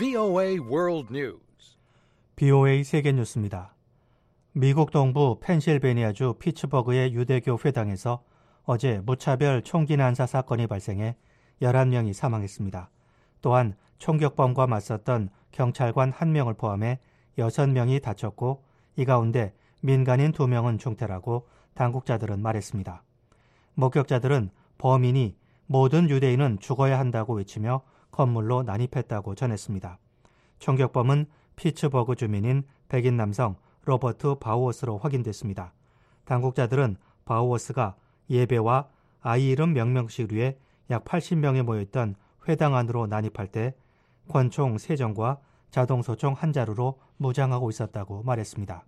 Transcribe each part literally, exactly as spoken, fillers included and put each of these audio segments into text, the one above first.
브이오에이 World News. 브이오에이 세계 뉴스입니다. 미국 동부 펜실베니아주 피츠버그의 유대교 회당에서 어제 무차별 총기 난사 사건이 발생해 열한 명이 사망했습니다. 또한 총격범과 맞섰던 경찰관 한 명을 포함해 여섯 명이 다쳤고 이 가운데 민간인 두 명은 중태라고 당국자들은 말했습니다. 목격자들은 범인이 모든 유대인은 죽어야 한다고 외치며 건물로 난입했다고 전했습니다. 총격범은 피츠버그 주민인 백인 남성 로버트 바우어스로 확인됐습니다. 당국자들은 바우어스가 예배와 아이 이름 명명식을 위해 약 팔십 명이 모여있던 회당 안으로 난입할 때 권총 세 정과 자동소총 한 자루로 무장하고 있었다고 말했습니다.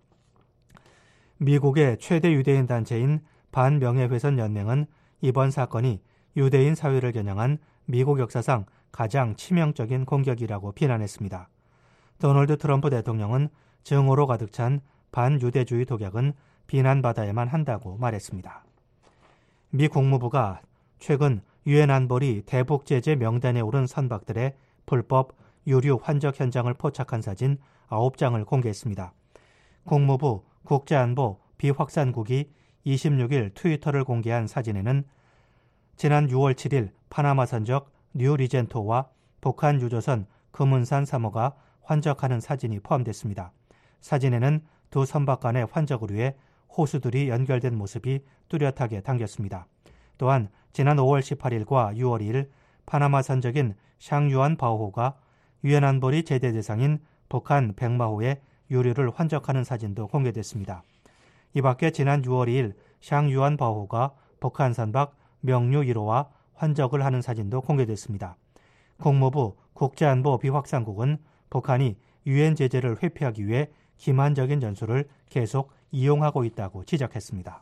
미국의 최대 유대인 단체인 반명예훼손 연맹은 이번 사건이 유대인 사회를 겨냥한 미국 역사상 가장 치명적인 공격이라고 비난했습니다. 도널드 트럼프 대통령은 증오로 가득 찬 반유대주의 독약은 비난받아야만 한다고 말했습니다. 미 국무부가 최근 유엔 안보리 대북 제재 명단에 오른 선박들의 불법 유류 환적 현장을 포착한 사진 아홉 장을 공개했습니다. 국무부 국제안보 비확산국이 이십육 일 트위터를 공개한 사진에는 지난 유월 칠일 파나마 선적 뉴 리젠토와 북한 유조선 금운산 삼 호가 환적하는 사진이 포함됐습니다. 사진에는 두 선박 간의 환적을 위해 호수들이 연결된 모습이 뚜렷하게 담겼습니다. 또한 지난 오월 십팔일과 유월 이일 파나마 선적인 샹유안 바오호가 유엔 안보리 제대 대상인 북한 백마호의 유류를 환적하는 사진도 공개됐습니다. 이 밖에 지난 유월 이일 샹유안 바오호가 북한 선박 명류 일 호와 환적을 하는 사진도 공개됐습니다. 국무부 국제안보 비확산국은 북한이 유엔 제재를 회피하기 위해 기만적인 전술을 계속 이용하고 있다고 지적했습니다.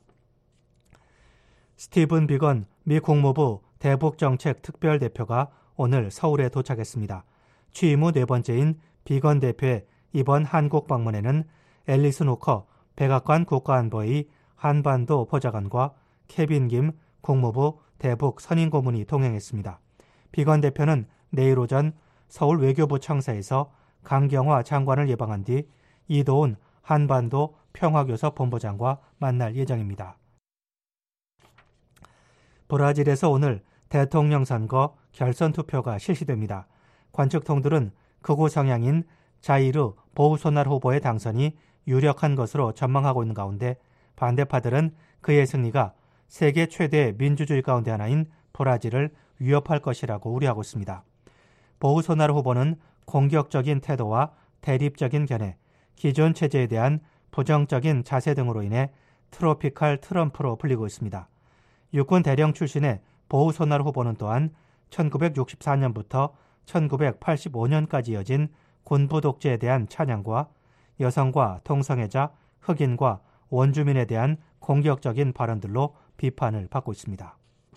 스티븐 비건 미 국무부 대북정책 특별대표가 오늘 서울에 도착했습니다. 취임 후 네 번째인 비건 대표의 이번 한국 방문에는 앨리슨 호커 백악관 국가안보의 한반도 보좌관과 케빈 김 국무부 대북 선임고문이 동행했습니다. 비건 대표는 내일 오전 서울 외교부 청사에서 강경화 장관을 예방한 뒤 이도훈 한반도 평화교섭 본부장과 만날 예정입니다. 브라질에서 오늘 대통령 선거 결선 투표가 실시됩니다. 관측통들은 극우 성향인 자이르 보우소날 후보의 당선이 유력한 것으로 전망하고 있는 가운데 반대파들은 그의 승리가 세계 최대 민주주의 가운데 하나인 브라질을 위협할 것이라고 우려하고 있습니다. 보우소날 후보는 공격적인 태도와 대립적인 견해, 기존 체제에 대한 부정적인 자세 등으로 인해 트로피칼 트럼프로 불리고 있습니다. 육군 대령 출신의 보우소날 후보는 또한 천구백육십사 년부터 천구백팔십오 년까지 이어진 군부 독재에 대한 찬양과 여성과 동성애자, 흑인과 원주민에 대한 공격적인 발언들로 비판을 받고 있습니다.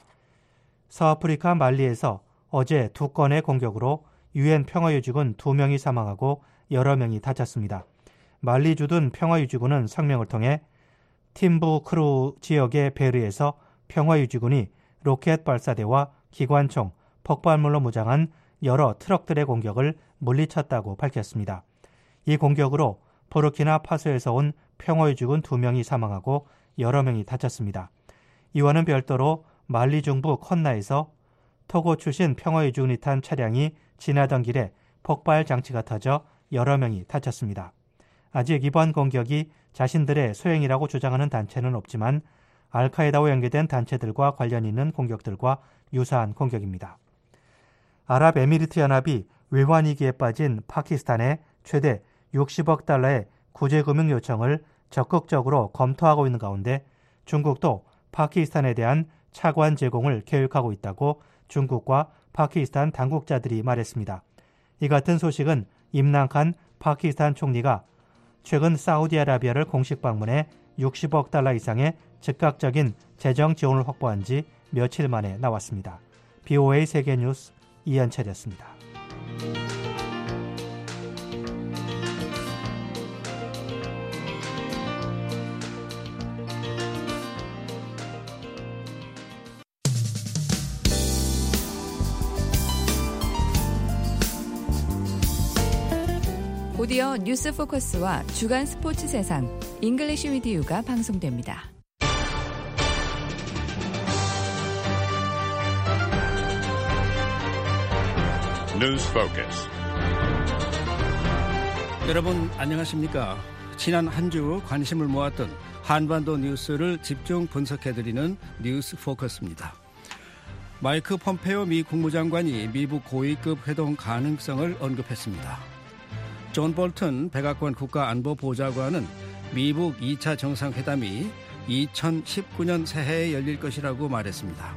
서아프리카 말리에서 어제 두 건의 공격으로 유엔 평화유지군 두 명이 사망하고 여러 명이 다쳤습니다. 말리 주둔 평화유지군은 성명을 통해 팀부크루 지역의 베르에서 평화유지군이 로켓 발사대와 기관총, 폭발물로 무장한 여러 트럭들의 공격을 물리쳤다고 밝혔습니다. 이 공격으로 부르키나파소에서 온 평화유지군 두 명이 사망하고 여러 명이 다쳤습니다. 이와는 별도로 말리 중부 콘나에서 토고 출신 평화유지군이 탄 차량이 지나던 길에 폭발 장치가 터져 여러 명이 다쳤습니다. 아직 이번 공격이 자신들의 소행이라고 주장하는 단체는 없지만 알카에다와 연계된 단체들과 관련 있는 공격들과 유사한 공격입니다. 아랍에미리트연합이 외환위기에 빠진 파키스탄에 최대 육십억 달러의 구제금융 요청을 적극적으로 검토하고 있는 가운데 중국도 파키스탄에 대한 차관 제공을 계획하고 있다고 중국과 파키스탄 당국자들이 말했습니다. 이 같은 소식은 임란칸 파키스탄 총리가 최근 사우디아라비아를 공식 방문해 육십억 달러 이상의 즉각적인 재정 지원을 확보한 지 며칠 만에 나왔습니다. 브이오에이 세계뉴스 이현철이었습니다. 곧이어 뉴스 포커스와 주간 스포츠 세상, 잉글리시 위디유가 방송됩니다. 뉴스 포커스. 여러분 안녕하십니까? 지난 한 주 관심을 모았던 한반도 뉴스를 집중 분석해드리는 뉴스 포커스입니다. 마이크 폼페오 미 국무장관이 미국 고위급 회동 가능성을 언급했습니다. 존 볼튼 백악관 국가안보보좌관은 미국 이 차 정상회담이 이천십구 년 새해에 열릴 것이라고 말했습니다.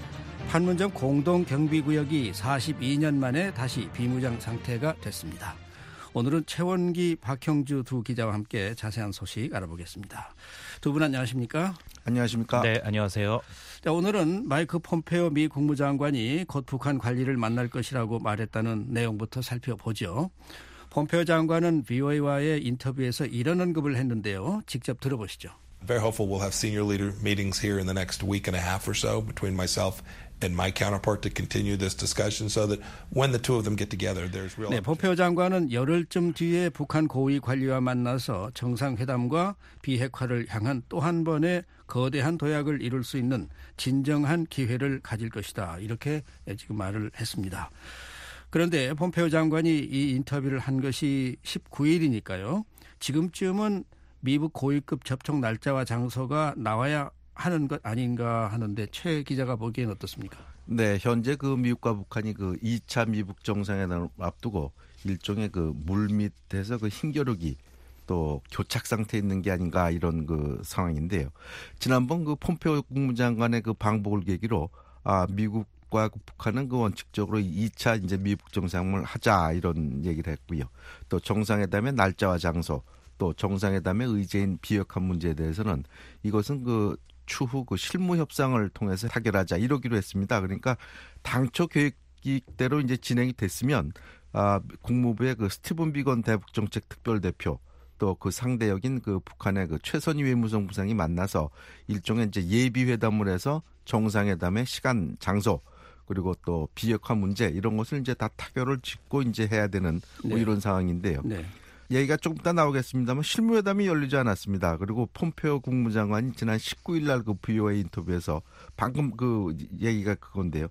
판문점 공동경비구역이 사십이 년 만에 다시 비무장 상태가 됐습니다. 오늘은 최원기, 박형주 두 기자와 함께 자세한 소식 알아보겠습니다. 두 분 안녕하십니까? 안녕하십니까? 네, 안녕하세요. 자, 오늘은 마이크 폼페오 미 국무장관이 곧 북한 관리를 만날 것이라고 말했다는 내용부터 살펴보죠. 폼페오 장관은 브이오에이와의 인터뷰에서 이런 언급을 했는데요. 직접 들어보시죠. Very hopeful we'll have senior leader meetings here in the next week and a half or so between myself and my counterpart to continue this discussion so that when the two of them get together there's real. 네, 폼페오 장관은 열흘쯤 뒤에 북한 고위 관리와 만나서 정상회담과 비핵화를 향한 또 한 번의 거대한 도약을 이룰 수 있는 진정한 기회를 가질 것이다. 이렇게 지금 말을 했습니다. 그런데 폼페오 장관이 이 인터뷰를 한 것이 십구 일이니까요. 지금쯤은 미국 고위급 접촉 날짜와 장소가 나와야 하는 것 아닌가 하는데 최 기자가 보기엔 어떻습니까? 네, 현재 그 미국과 북한이 그 이 차 미북 정상회담을 앞두고 일종의 그 물밑에서 그 힘겨루기 또 교착 상태에 있는 게 아닌가 이런 그 상황인데요. 지난번 그 폼페오 국무장관의 그 방북을 계기로 아 미국과 북한은 그 원칙적으로 이 차 이제 미북 정상회담을 하자 이런 얘기를 했고요. 또 정상회담의 날짜와 장소 또 정상회담의 의제인 비핵화 문제에 대해서는 이것은 그 추후 그 실무 협상을 통해서 타결하자 이러기로 했습니다. 그러니까 당초 계획대로 이제 진행이 됐으면 아, 국무부의 그 스티븐 비건 대북정책 특별대표 또 그 상대역인 그 북한의 그 최선희 외무성 부상이 만나서 일종의 이제 예비 회담을 해서 정상회담의 시간, 장소 그리고 또 비핵화 문제 이런 것을 이제 다 타결을 짓고 이제 해야 되는 뭐 네. 이런 상황인데요. 네. 얘기가 조금 이따 나오겠습니다만 실무회담이 열리지 않았습니다. 그리고 폼페오 국무장관이 지난 십구 일 날 그 브이오에이 인터뷰에서 방금 그 얘기가 그건데요.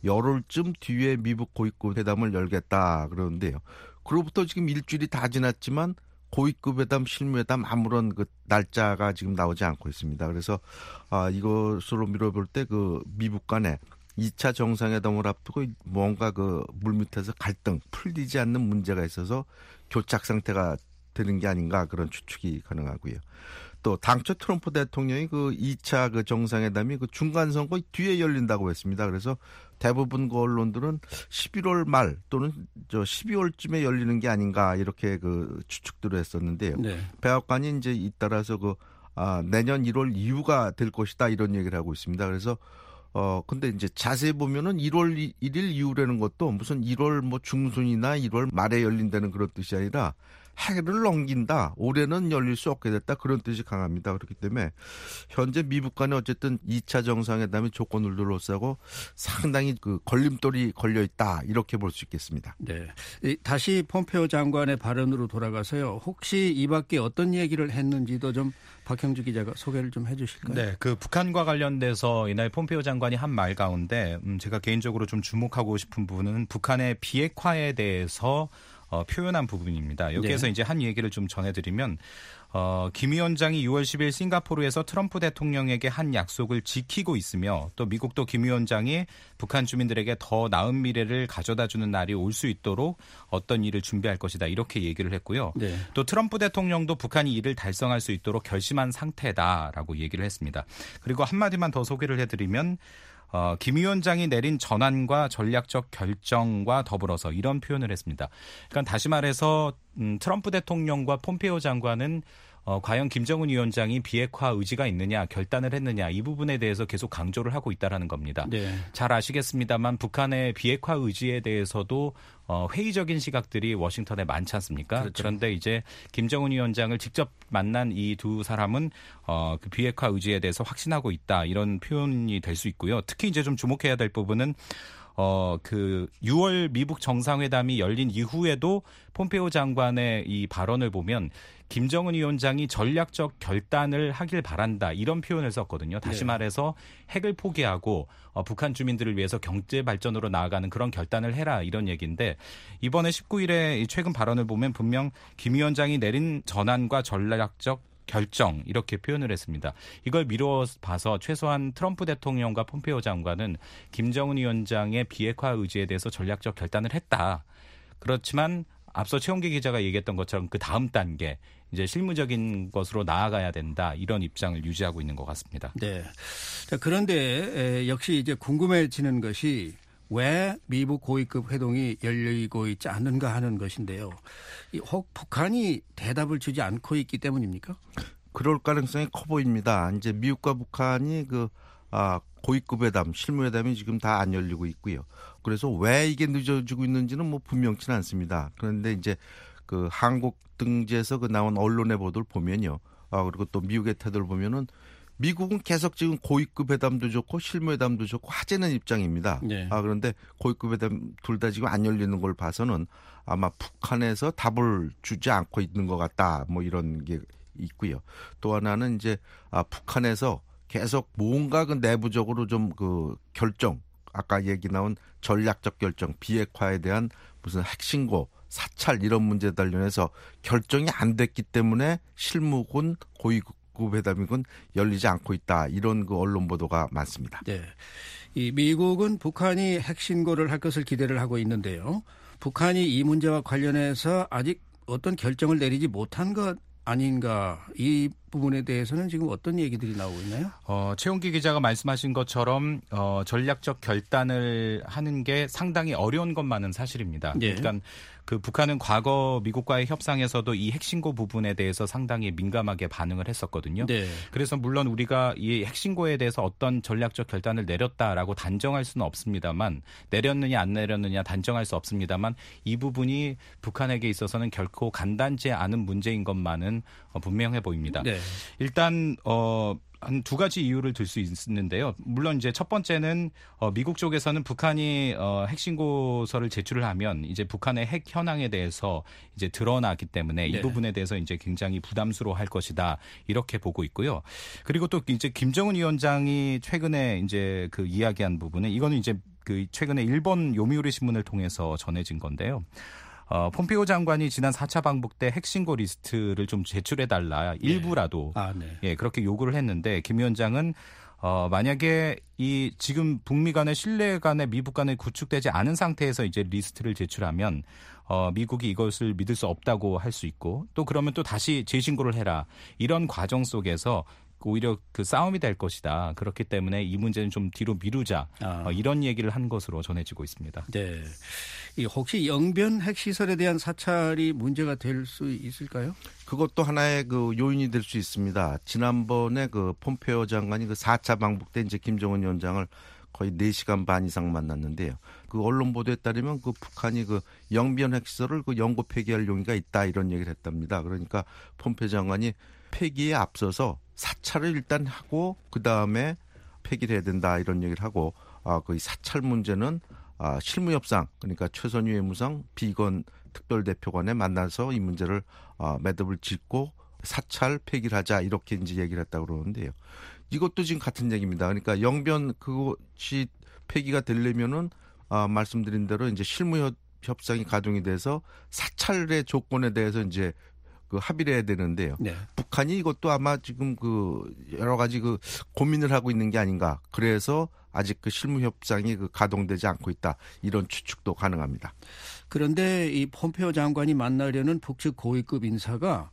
열흘쯤 뒤에 미북 고위급 회담을 열겠다 그러는데요. 그로부터 지금 일주일이 다 지났지만 고위급 회담, 실무회담 아무런 그 날짜가 지금 나오지 않고 있습니다. 그래서 아, 이것으로 미뤄볼 때 그 미북 간에 이 차 정상회담을 앞두고 뭔가 그 물밑에서 갈등, 풀리지 않는 문제가 있어서 교착 상태가 되는 게 아닌가 그런 추측이 가능하고요. 또 당초 트럼프 대통령이 그 이 차 그 정상회담이 그 중간 선거 뒤에 열린다고 했습니다. 그래서 대부분 그 언론들은 십일월 말 또는 저 십이월쯤에 열리는 게 아닌가 이렇게 그 추측들을 했었는데요. 네. 백악관이 이제 잇따라서 그 아, 내년 일월 이후가 될 것이다 이런 얘기를 하고 있습니다. 그래서 어, 근데 이제 자세히 보면은 일월 일일 이후라는 것도 무슨 일월 뭐 중순이나 일월 말에 열린다는 그런 뜻이 아니라 해를 넘긴다. 올해는 열릴 수 없게 됐다. 그런 뜻이 강합니다. 그렇기 때문에 현재 미북 간에 어쨌든 이 차 정상회담의 조건을 둘러싸고 상당히 그 걸림돌이 걸려 있다. 이렇게 볼 수 있겠습니다. 네. 다시 폼페오 장관의 발언으로 돌아가서요. 혹시 이 밖에 어떤 얘기를 했는지도 좀 박형주 기자가 소개를 좀 해 주실까요? 네. 그 북한과 관련돼서 이날 폼페오 장관이 한 말 가운데 음, 제가 개인적으로 좀 주목하고 싶은 부분은 북한의 비핵화에 대해서 어, 표현한 부분입니다. 여기에서 네. 이제 한 얘기를 좀 전해드리면 어, 김 위원장이 유월 십일 싱가포르에서 트럼프 대통령에게 한 약속을 지키고 있으며 또 미국도 김 위원장이 북한 주민들에게 더 나은 미래를 가져다주는 날이 올 수 있도록 어떤 일을 준비할 것이다 이렇게 얘기를 했고요. 네. 또 트럼프 대통령도 북한이 이를 달성할 수 있도록 결심한 상태다라고 얘기를 했습니다. 그리고 한마디만 더 소개를 해드리면 어, 김 위원장이 내린 전환과 전략적 결정과 더불어서 이런 표현을 했습니다. 그러니까 다시 말해서 음, 트럼프 대통령과 폼페오 장관은 어, 과연 김정은 위원장이 비핵화 의지가 있느냐, 결단을 했느냐 이 부분에 대해서 계속 강조를 하고 있다는 겁니다. 네. 잘 아시겠습니다만 북한의 비핵화 의지에 대해서도 어, 회의적인 시각들이 워싱턴에 많지 않습니까? 그렇죠. 그런데 이제 김정은 위원장을 직접 만난 이 두 사람은 어, 그 비핵화 의지에 대해서 확신하고 있다 이런 표현이 될 수 있고요. 특히 이제 좀 주목해야 될 부분은 어, 그 유월 미북 정상회담이 열린 이후에도 폼페오 장관의 이 발언을 보면 김정은 위원장이 전략적 결단을 하길 바란다 이런 표현을 썼거든요. 다시 네. 말해서 핵을 포기하고 어, 북한 주민들을 위해서 경제 발전으로 나아가는 그런 결단을 해라 이런 얘기인데 이번에 십구 일에 최근 발언을 보면 분명 김 위원장이 내린 전환과 전략적 결정 이렇게 표현을 했습니다. 이걸 미루어 봐서 최소한 트럼프 대통령과 폼페오 장관은 김정은 위원장의 비핵화 의지에 대해서 전략적 결단을 했다. 그렇지만 앞서 최홍기 기자가 얘기했던 것처럼 그 다음 단계 이제 실무적인 것으로 나아가야 된다 이런 입장을 유지하고 있는 것 같습니다. 네. 자, 그런데 에, 역시 이제 궁금해지는 것이 왜 미북 고위급 회동이 열리고 있지 않는가 하는 것인데요. 혹 북한이 대답을 주지 않고 있기 때문입니까? 그럴 가능성이 커 보입니다. 이제 미국과 북한이 그 아, 고위급 회담, 실무회담이 지금 다 안 열리고 있고요. 그래서 왜 이게 늦어지고 있는지는 뭐 분명치는 않습니다. 그런데 이제 그 한국 등지에서 그 나온 언론의 보도를 보면요. 아, 그리고 또 미국의 태도를 보면은 미국은 계속 지금 고위급 회담도 좋고 실무회담도 좋고 하자는 입장입니다. 네. 아, 그런데 고위급 회담 둘 다 지금 안 열리는 걸 봐서는 아마 북한에서 답을 주지 않고 있는 것 같다. 뭐 이런 게 있고요. 또 하나는 이제 아, 북한에서 계속 뭔가 그 내부적으로 좀 그 결정, 아까 얘기 나온 전략적 결정, 비핵화에 대한 무슨 핵신고, 사찰 이런 문제 관련해서 결정이 안 됐기 때문에 실무군 고위급 회담이군 열리지 않고 있다. 이런 그 언론 보도가 많습니다. 네, 이 미국은 북한이 핵신고를 할 것을 기대를 하고 있는데요. 북한이 이 문제와 관련해서 아직 어떤 결정을 내리지 못한 것 아닌가 이 부분에 대해서는 지금 어떤 얘기들이 나오고 있나요? 어, 최홍기 기자가 말씀하신 것처럼 어, 전략적 결단을 하는 게 상당히 어려운 것만은 사실입니다. 네. 그러니까 그 북한은 과거 미국과의 협상에서도 이 핵신고 부분에 대해서 상당히 민감하게 반응을 했었거든요. 네. 그래서 물론 우리가 이 핵신고에 대해서 어떤 전략적 결단을 내렸다라고 단정할 수는 없습니다만 내렸느냐 안 내렸느냐 단정할 수 없습니다만 이 부분이 북한에게 있어서는 결코 간단치 않은 문제인 것만은 어, 분명해 보입니다. 네. 일단 어. 한 두 가지 이유를 들 수 있는데요. 물론 이제 첫 번째는 어, 미국 쪽에서는 북한이 어, 핵신고서를 제출을 하면 이제 북한의 핵 현황에 대해서 이제 드러나기 때문에 네. 이 부분에 대해서 이제 굉장히 부담스러워할 것이다 이렇게 보고 있고요. 그리고 또 이제 김정은 위원장이 최근에 이제 그 이야기한 부분은 이거는 이제 그 최근에 일본 요미우리 신문을 통해서 전해진 건데요. 어, 폼페오 장관이 지난 사 차 방북 때 핵신고 리스트를 좀 제출해달라 일부라도 네. 아, 네. 예, 그렇게 요구를 했는데 김 위원장은 어, 만약에 이 지금 북미 간의 신뢰 간의 미북 간에 구축되지 않은 상태에서 이제 리스트를 제출하면 어, 미국이 이것을 믿을 수 없다고 할 수 있고 또 그러면 또 다시 재신고를 해라 이런 과정 속에서 오히려 그 싸움이 될 것이다. 그렇기 때문에 이 문제는 좀 뒤로 미루자. 아. 어, 이런 얘기를 한 것으로 전해지고 있습니다. 네. 이 혹시 영변 핵시설에 대한 사찰이 문제가 될 수 있을까요? 그것도 하나의 그 요인이 될 수 있습니다. 지난번에 그 폼페오 장관이 그 사 차 방북 때 이제 김정은 위원장을 거의 네 시간 반 이상 만났는데요. 그 언론 보도에 따르면 그 북한이 그 영변 핵시설을 그 영구 폐기할 용의가 있다 이런 얘기를 했답니다. 그러니까 폼페오 장관이 폐기에 앞서서 사찰을 일단 하고 그 다음에 폐기를 해야 된다 이런 얘기를 하고 아, 그 사찰 문제는 아, 실무협상 그러니까 최선희 외무상 비건 특별대표관에 만나서 이 문제를 아, 매듭을 짓고 사찰 폐기를 하자 이렇게 이제 얘기를 했다고 그러는데요. 이것도 지금 같은 얘기입니다. 그러니까 영변 그것이 폐기가 되려면은 아, 말씀드린 대로 이제 실무협상이 가동이 돼서 사찰의 조건에 대해서 이제 그 합의를 해야 되는데요. 네. 북한이 이것도 아마 지금 그 여러 가지 그 고민을 하고 있는 게 아닌가. 그래서 아직 그 실무 협상이 그 가동되지 않고 있다. 이런 추측도 가능합니다. 그런데 이 폼페오 장관이 만나려는 북측 고위급 인사가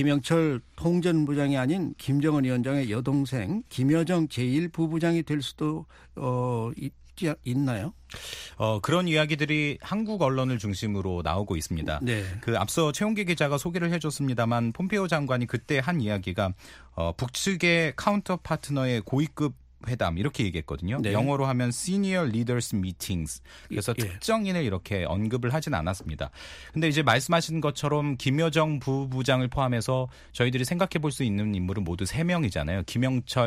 김영철 통전부장이 아닌 김정은 위원장의 여동생 김여정 제일 부부장이 될 수도 어, 있, 있나요? 어, 그런 이야기들이 한국 언론을 중심으로 나오고 있습니다. 네. 그 앞서 최홍기 기자가 소개를 해줬습니다만 폼페오 장관이 그때 한 이야기가 어, 북측의 카운터 파트너의 고위급 회담 이렇게 얘기했거든요. 네. 영어로 하면 Senior Leaders Meetings. 그래서 예. 특정인을 이렇게 언급을 하진 않았습니다. 근데 이제 말씀하신 것처럼 김여정 부부장을 포함해서 저희들이 생각해 볼 수 있는 인물은 모두 세 명이잖아요. 김영철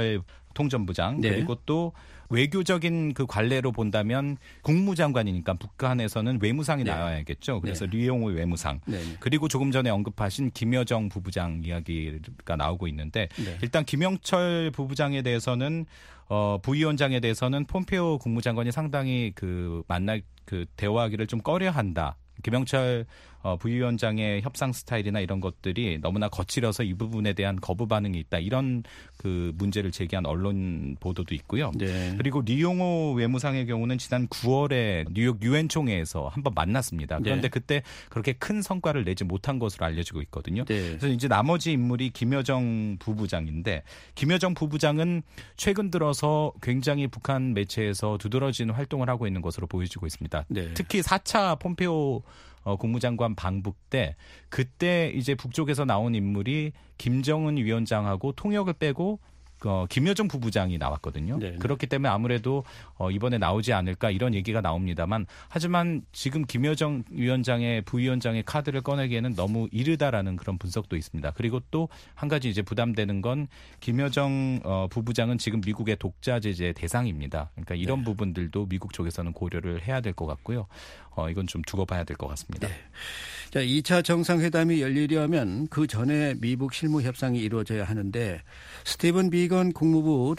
통전부장 네. 그리고 또 외교적인 그 관례로 본다면 국무장관이니까 북한에서는 외무상이 네. 나와야겠죠. 그래서 네. 류용호 외무상 네. 그리고 조금 전에 언급하신 김여정 부부장 이야기가 나오고 있는데 네. 일단 김영철 부부장에 대해서는 어, 부위원장에 대해서는 폼페오 국무장관이 상당히 그 만날 그 대화하기를 좀 꺼려한다. 김영철 어, 부위원장의 협상 스타일이나 이런 것들이 너무나 거칠어서 이 부분에 대한 거부 반응이 있다. 이런 그 문제를 제기한 언론 보도도 있고요. 네. 그리고 류용호 외무상의 경우는 지난 구월에 뉴욕 유엔 총회에서 한번 만났습니다. 그런데 네. 그때 그렇게 큰 성과를 내지 못한 것으로 알려지고 있거든요. 네. 그래서 이제 나머지 인물이 김여정 부부장인데 김여정 부부장은 최근 들어서 굉장히 북한 매체에서 두드러진 활동을 하고 있는 것으로 보여지고 있습니다. 네. 특히 사 차 폼페오 어, 국무장관 방북 때 그때 이제 북쪽에서 나온 인물이 김정은 위원장하고 통역을 빼고 어, 김여정 부부장이 나왔거든요. 네네. 그렇기 때문에 아무래도 어, 이번에 나오지 않을까 이런 얘기가 나옵니다만 하지만 지금 김여정 위원장의 부위원장의 카드를 꺼내기에는 너무 이르다라는 그런 분석도 있습니다. 그리고 또 한 가지 이제 부담되는 건 김여정 어, 부부장은 지금 미국의 독자 제재 대상입니다. 그러니까 이런 네. 부분들도 미국 쪽에서는 고려를 해야 될 것 같고요. 어, 이건 좀 두고 봐야 될 것 같습니다. 네. 자, 이 차 정상회담이 열리려면 그 전에 미북 실무 협상이 이루어져야 하는데 스티븐 비건 국무부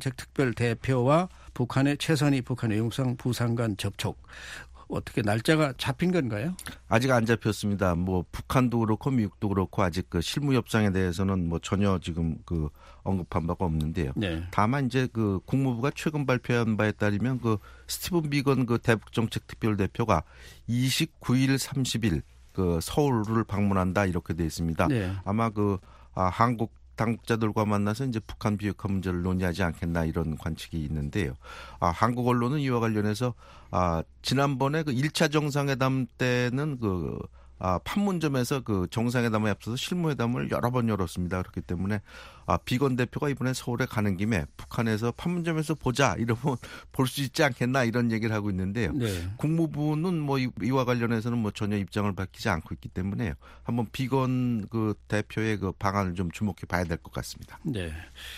대북정책특별대표와 북한의 최선희 북한 외무상 부상관 접촉. 어떻게 날짜가 잡힌 건가요? 아직 안 잡혔습니다. 뭐 북한도 그렇고 미국도 그렇고 아직 그 실무 협상에 대해서는 뭐 전혀 지금 그 언급한 바가 없는데요. 네. 다만 이제 그 국무부가 최근 발표한 바에 따르면 그 스티븐 비건 그 대북정책특별대표가 이십구 일, 삼십 일 그 서울을 방문한다 이렇게 돼 있습니다. 네. 아마 그 아, 한국 당국자들과 만나서 이제 북한 비핵화 문제를 논의하지 않겠나 이런 관측이 있는데요. 아, 한국 언론은 이와 관련해서 아, 지난번에 그 일 차 정상회담 때는 그 아, 판문점에서 그 정상회담에 앞서서 실무회담을 여러 번 열었습니다. 그렇기 때문에 아, 비건 대표가 이번에 서울에 가는 김에 북한에서 판문점에서 보자 이러면 볼 수 있지 않겠나 이런 얘기를 하고 있는데요. 네. 국무부는 뭐 이와 관련해서는 뭐 전혀 입장을 밝히지 않고 있기 때문에 한번 비건 그 대표의 그 방안을 좀 주목해 봐야 될 것 같습니다. 네.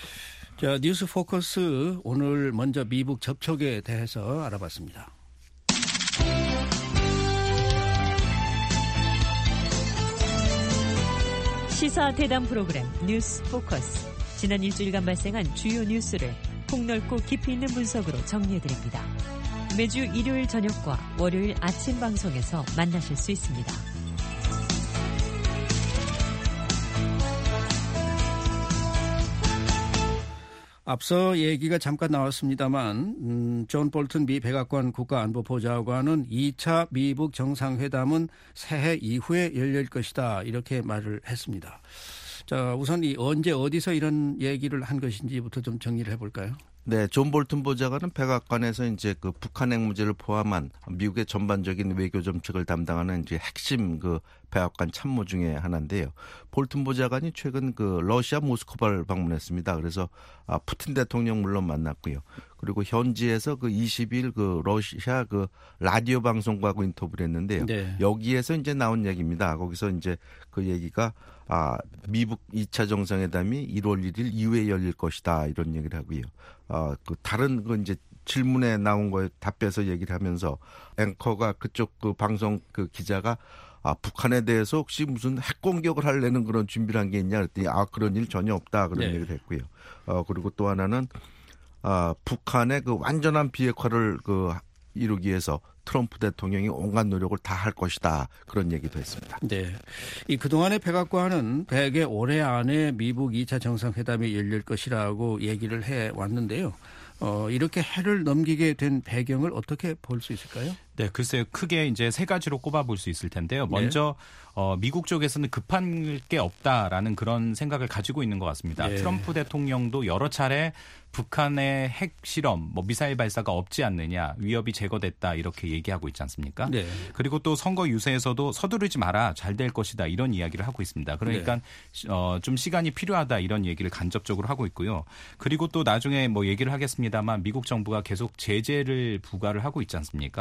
자, 뉴스 포커스 오늘 먼저 미북 접촉에 대해서 알아봤습니다. 시사 대담 프로그램 뉴스 포커스. 지난 일주일간 발생한 주요 뉴스를 폭넓고 깊이 있는 분석으로 정리해드립니다. 매주 일요일 저녁과 월요일 아침 방송에서 만나실 수 있습니다. 앞서 얘기가 잠깐 나왔습니다만 음, 존 볼튼 미 백악관 국가안보보좌관은 이 차 미북 정상회담은 새해 이후에 열릴 것이다 이렇게 말을 했습니다. 자, 우선 이 언제 어디서 이런 얘기를 한 것인지부터 좀 정리를 해볼까요? 네, 존 볼튼 보좌관은 백악관에서 이제 그 북한 핵 문제를 포함한 미국의 전반적인 외교 정책을 담당하는 이제 핵심 그 백악관 참모 중에 하나인데요. 볼튼 보좌관이 최근 그 러시아 모스크바를 방문했습니다. 그래서 아, 푸틴 대통령 물론 만났고요. 그리고 현지에서 그 이십 일 그 러시아 그 라디오 방송과하고 인터뷰를 했는데요. 네. 여기에서 이제 나온 얘기입니다. 거기서 이제 그 얘기가 아, 미북 이 차 정상회담이 일월 일일 이후에 열릴 것이다 이런 얘기를 하고요. 어, 그 다른 그 이제 질문에 나온 거에 답해서 얘기를 하면서 앵커가 그쪽 그 방송 그 기자가 아, 북한에 대해서 혹시 무슨 핵 공격을 하려는 그런 준비를 한 게 있냐 그랬더니 아, 그런 일 전혀 없다 그런 네. 얘기를 했고요. 어, 그리고 또 하나는 아, 북한의 그 완전한 비핵화를 그 이루기 위해서 트럼프 대통령이 온갖 노력을 다 할 것이다 그런 얘기도 했습니다. 네, 이 그동안의 백악관은 대개 올해 안에 미북 이 차 정상회담이 열릴 것이라고 얘기를 해왔는데요. 어, 이렇게 해를 넘기게 된 배경을 어떻게 볼 수 있을까요? 네, 글쎄요. 크게 이제 세 가지로 꼽아볼 수 있을 텐데요. 먼저 어, 미국 쪽에서는 급한 게 없다라는 그런 생각을 가지고 있는 것 같습니다. 네. 트럼프 대통령도 여러 차례 북한의 핵 실험, 뭐 미사일 발사가 없지 않느냐, 위협이 제거됐다 이렇게 얘기하고 있지 않습니까? 네. 그리고 또 선거 유세에서도 서두르지 마라, 잘 될 것이다 이런 이야기를 하고 있습니다. 그러니까 네. 어, 좀 시간이 필요하다 이런 얘기를 간접적으로 하고 있고요. 그리고 또 나중에 뭐 얘기를 하겠습니다만 미국 정부가 계속 제재를 부과를 하고 있지 않습니까? 네.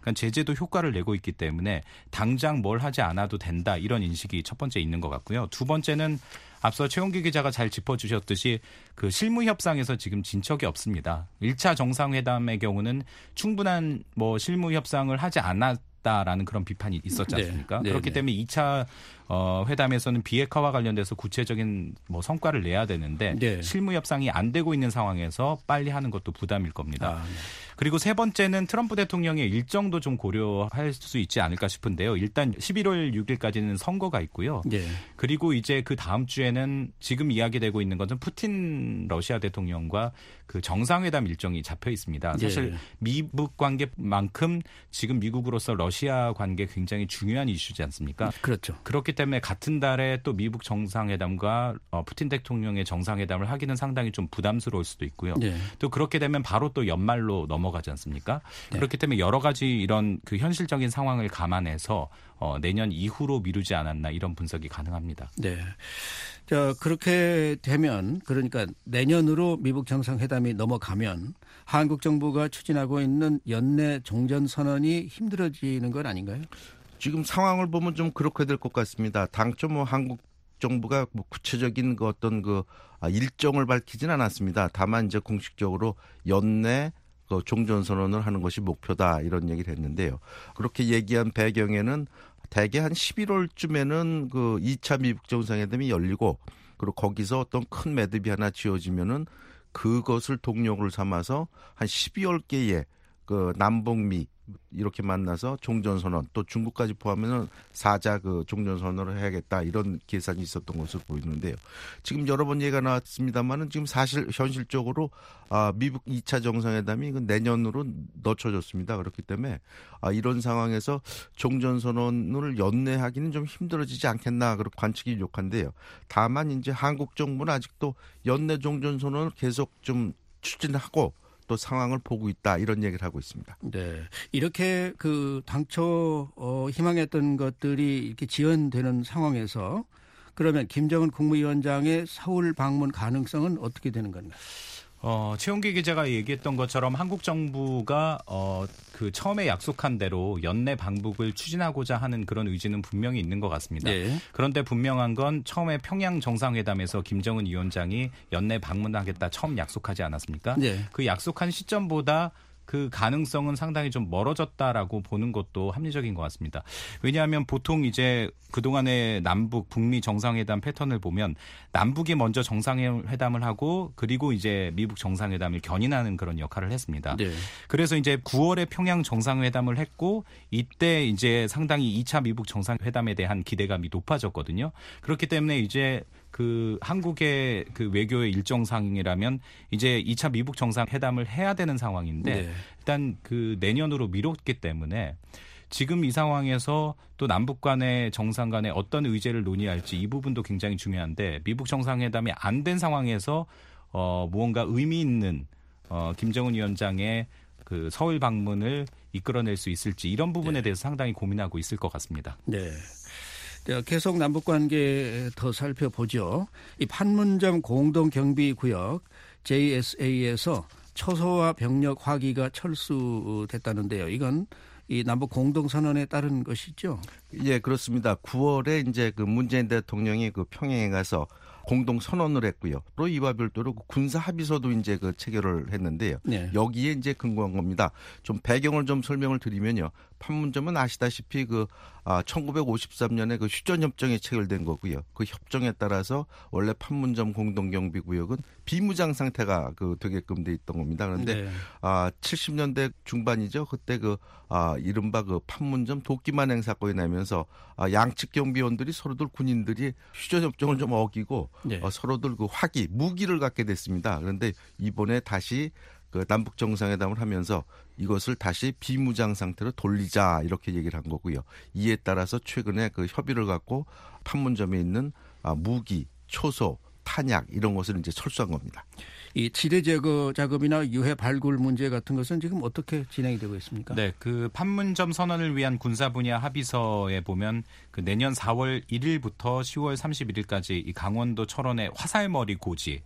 그러니까 제재도 효과를 내고 있기 때문에 당장 뭘 하지 않아도 된다 이런 인식이 첫 번째 있는 것 같고요. 두 번째는 앞서 최용기 기자가 잘 짚어주셨듯이 그 실무 협상에서 지금 진척이 없습니다. 일 차 정상회담의 경우는 충분한 뭐 실무 협상을 하지 않았다라는 그런 비판이 있었지 않습니까? 네. 그렇기 네. 때문에 이 차 어, 회담에서는 비핵화와 관련돼서 구체적인 뭐 성과를 내야 되는데 네. 실무 협상이 안 되고 있는 상황에서 빨리 하는 것도 부담일 겁니다. 아, 네. 그리고 세 번째는 트럼프 대통령의 일정도 좀 고려할 수 있지 않을까 싶은데요. 일단 십일월 육일까지는 선거가 있고요. 네. 그리고 이제 그 다음 주에는 지금 이야기되고 있는 것은 푸틴 러시아 대통령과 그 정상회담 일정이 잡혀 있습니다. 사실 네. 미북 관계만큼 지금 미국으로서 러시아 관계 굉장히 중요한 이슈지 않습니까? 그렇죠. 그렇기 때문에 같은 달에 또 미북 정상회담과 어, 푸틴 대통령의 정상회담을 하기는 상당히 좀 부담스러울 수도 있고요. 네. 또 그렇게 되면 바로 또 연말로 넘어가지 않습니까? 네. 그렇기 때문에 여러 가지 이런 그 현실적인 상황을 감안해서 어, 내년 이후로 미루지 않았나 이런 분석이 가능합니다. 네. 자, 그렇게 되면 그러니까 내년으로 미북 정상회담이 넘어가면 한국 정부가 추진하고 있는 연내 종전선언이 힘들어지는 건 아닌가요? 지금 상황을 보면 좀 그렇게 될 것 같습니다. 당초 뭐 한국 정부가 뭐 구체적인 그 어떤 그 일정을 밝히진 않았습니다. 다만 이제 공식적으로 연내 그 종전선언을 하는 것이 목표다 이런 얘기를 했는데요. 그렇게 얘기한 배경에는 대개 한 십일월쯤에는 그 이 차 미북 정상회담이 열리고 그리고 거기서 어떤 큰 매듭이 하나 지어지면은 그것을 동력을 삼아서 한 십이월 개의 그 남북미 이렇게 만나서 종전선언 또 중국까지 포함하면 사자 그 종전선언을 해야겠다 이런 계산이 있었던 것으로 보이는데요. 지금 여러 번 얘기가 나왔습니다만은 지금 사실 현실적으로 아, 미북 이 차 정상회담이 내년으로 늦춰졌습니다. 그렇기 때문에 아, 이런 상황에서 종전선언을 연내하기는 좀 힘들어지지 않겠나 그렇게 관측이 유력한데요. 다만 이제 한국 정부는 아직도 연내 종전선언을 계속 좀 추진하고 또 상황을 보고 있다 이런 얘기를 하고 있습니다. 네, 이렇게 그 당초 어, 희망했던 것들이 이렇게 지연되는 상황에서 그러면 김정은 국무위원장의 서울 방문 가능성은 어떻게 되는 건가요? 어, 최용기 기자가 얘기했던 것처럼 한국 정부가 어, 그 처음에 약속한 대로 연내 방북을 추진하고자 하는 그런 의지는 분명히 있는 것 같습니다. 네. 그런데 분명한 건 처음에 평양 정상회담에서 김정은 위원장이 연내 방문하겠다 처음 약속하지 않았습니까? 네. 그 약속한 시점보다 그 가능성은 상당히 좀 멀어졌다라고 보는 것도 합리적인 것 같습니다. 왜냐하면 보통 이제 그동안의 남북, 북미 정상회담 패턴을 보면 남북이 먼저 정상회담을 하고 그리고 이제 미북 정상회담을 견인하는 그런 역할을 했습니다. 네. 그래서 이제 구월에 평양 정상회담을 했고 이때 이제 상당히 이 차 미북 정상회담에 대한 기대감이 높아졌거든요. 그렇기 때문에 이제 그 한국의 그 외교의 일정상이라면 이제 이 차 미북 정상회담을 해야 되는 상황인데 네. 일단 그 내년으로 미뤘기 때문에 지금 이 상황에서 또 남북 간의 정상 간의 어떤 의제를 논의할지 이 부분도 굉장히 중요한데 미북 정상회담이 안 된 상황에서 어 무언가 의미 있는 어 김정은 위원장의 그 서울 방문을 이끌어낼 수 있을지 이런 부분에 네. 대해서 상당히 고민하고 있을 것 같습니다. 네. 계속 남북관계 더 살펴보죠. 이 판문점 공동경비구역 제이에스에이에서 초소화 병력 화기가 철수됐다는데요. 이건 이 남북 공동선언에 따른 것이죠? 예, 그렇습니다. 구월에 이제 그 문재인 대통령이 그 평양에 가서 공동 선언을 했고요. 또 이와 별도로 군사 합의서도 이제 그 체결을 했는데요. 네. 여기에 이제 근거한 겁니다. 좀 배경을 좀 설명을 드리면요. 판문점은 아시다시피 그 아, 천구백오십삼 년에 그 휴전 협정이 체결된 거고요. 그 협정에 따라서 원래 판문점 공동경비구역은 비무장 상태가 그 되게끔 돼 있던 겁니다. 그런데 네. 아, 칠십 년대 중반이죠. 그때 그 아, 이른바 그 판문점 도끼만행 사건이 나면서 아, 양측 경비원들이 서로들 군인들이 휴전 협정을 좀 어기고 네. 어, 서로들 그 화기 무기를 갖게 됐습니다. 그런데 이번에 다시 그 남북 정상회담을 하면서 이것을 다시 비무장 상태로 돌리자 이렇게 얘기를 한 거고요. 이에 따라서 최근에 그 협의를 갖고 판문점에 있는 무기, 초소, 탄약 이런 것을 이제 철수한 겁니다. 이 지뢰 제거 작업이나 유해 발굴 문제 같은 것은 지금 어떻게 진행이 되고 있습니까? 네, 그 판문점 선언을 위한 군사 분야 합의서에 보면 그 내년 사월 일일부터 시월 삼십일일까지 이 강원도 철원의 화살머리 고지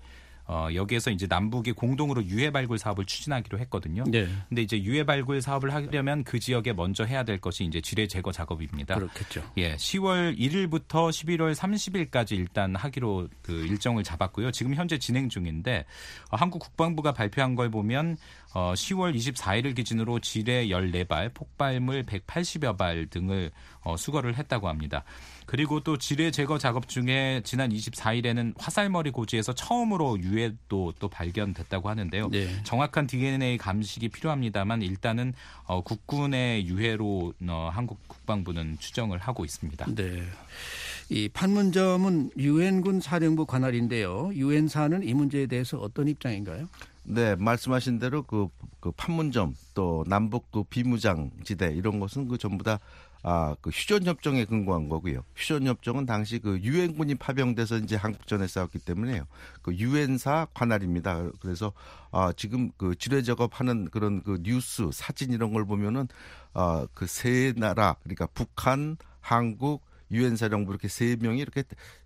어, 여기에서 이제 남북이 공동으로 유해 발굴 사업을 추진하기로 했거든요. 네. 근데 이제 유해 발굴 사업을 하려면 그 지역에 먼저 해야 될 것이 이제 지뢰 제거 작업입니다. 그렇겠죠. 예, 시월 일일부터 십일월 삼십일까지 일단 하기로 그 일정을 잡았고요. 지금 현재 진행 중인데 어, 한국 국방부가 발표한 걸 보면 어, 시월 이십사일을 기준으로 지뢰 열네 발, 폭발물 백팔십여 발 등을 어, 수거를 했다고 합니다. 그리고 또 지뢰 제거 작업 중에 지난 이십사일에는 화살머리 고지에서 처음으로 유해도 또 발견됐다고 하는데요. 네. 정확한 디엔에이 감식이 필요합니다만 일단은 어, 국군의 유해로 어, 한국 국방부는 추정을 하고 있습니다. 네. 이 판문점은 유엔군 사령부 관할인데요. 유엔사는 이 문제에 대해서 어떤 입장인가요? 네, 말씀하신 대로 그, 그 판문점 또 남북 그 비무장지대 이런 것은 그 전부 다 아, 그 휴전협정에 근거한 거고요. 휴전협정은 당시 그 유엔군이 파병돼서 이제 한국전에 싸웠기 때문에요. 그 유엔사 관할입니다. 그래서 아, 지금 그 지뢰 작업하는 그런 그 뉴스, 사진 이런 걸 보면은 아, 그 세 나라 그러니까 북한, 한국, 유엔사령부 이렇게 세 명이 이렇게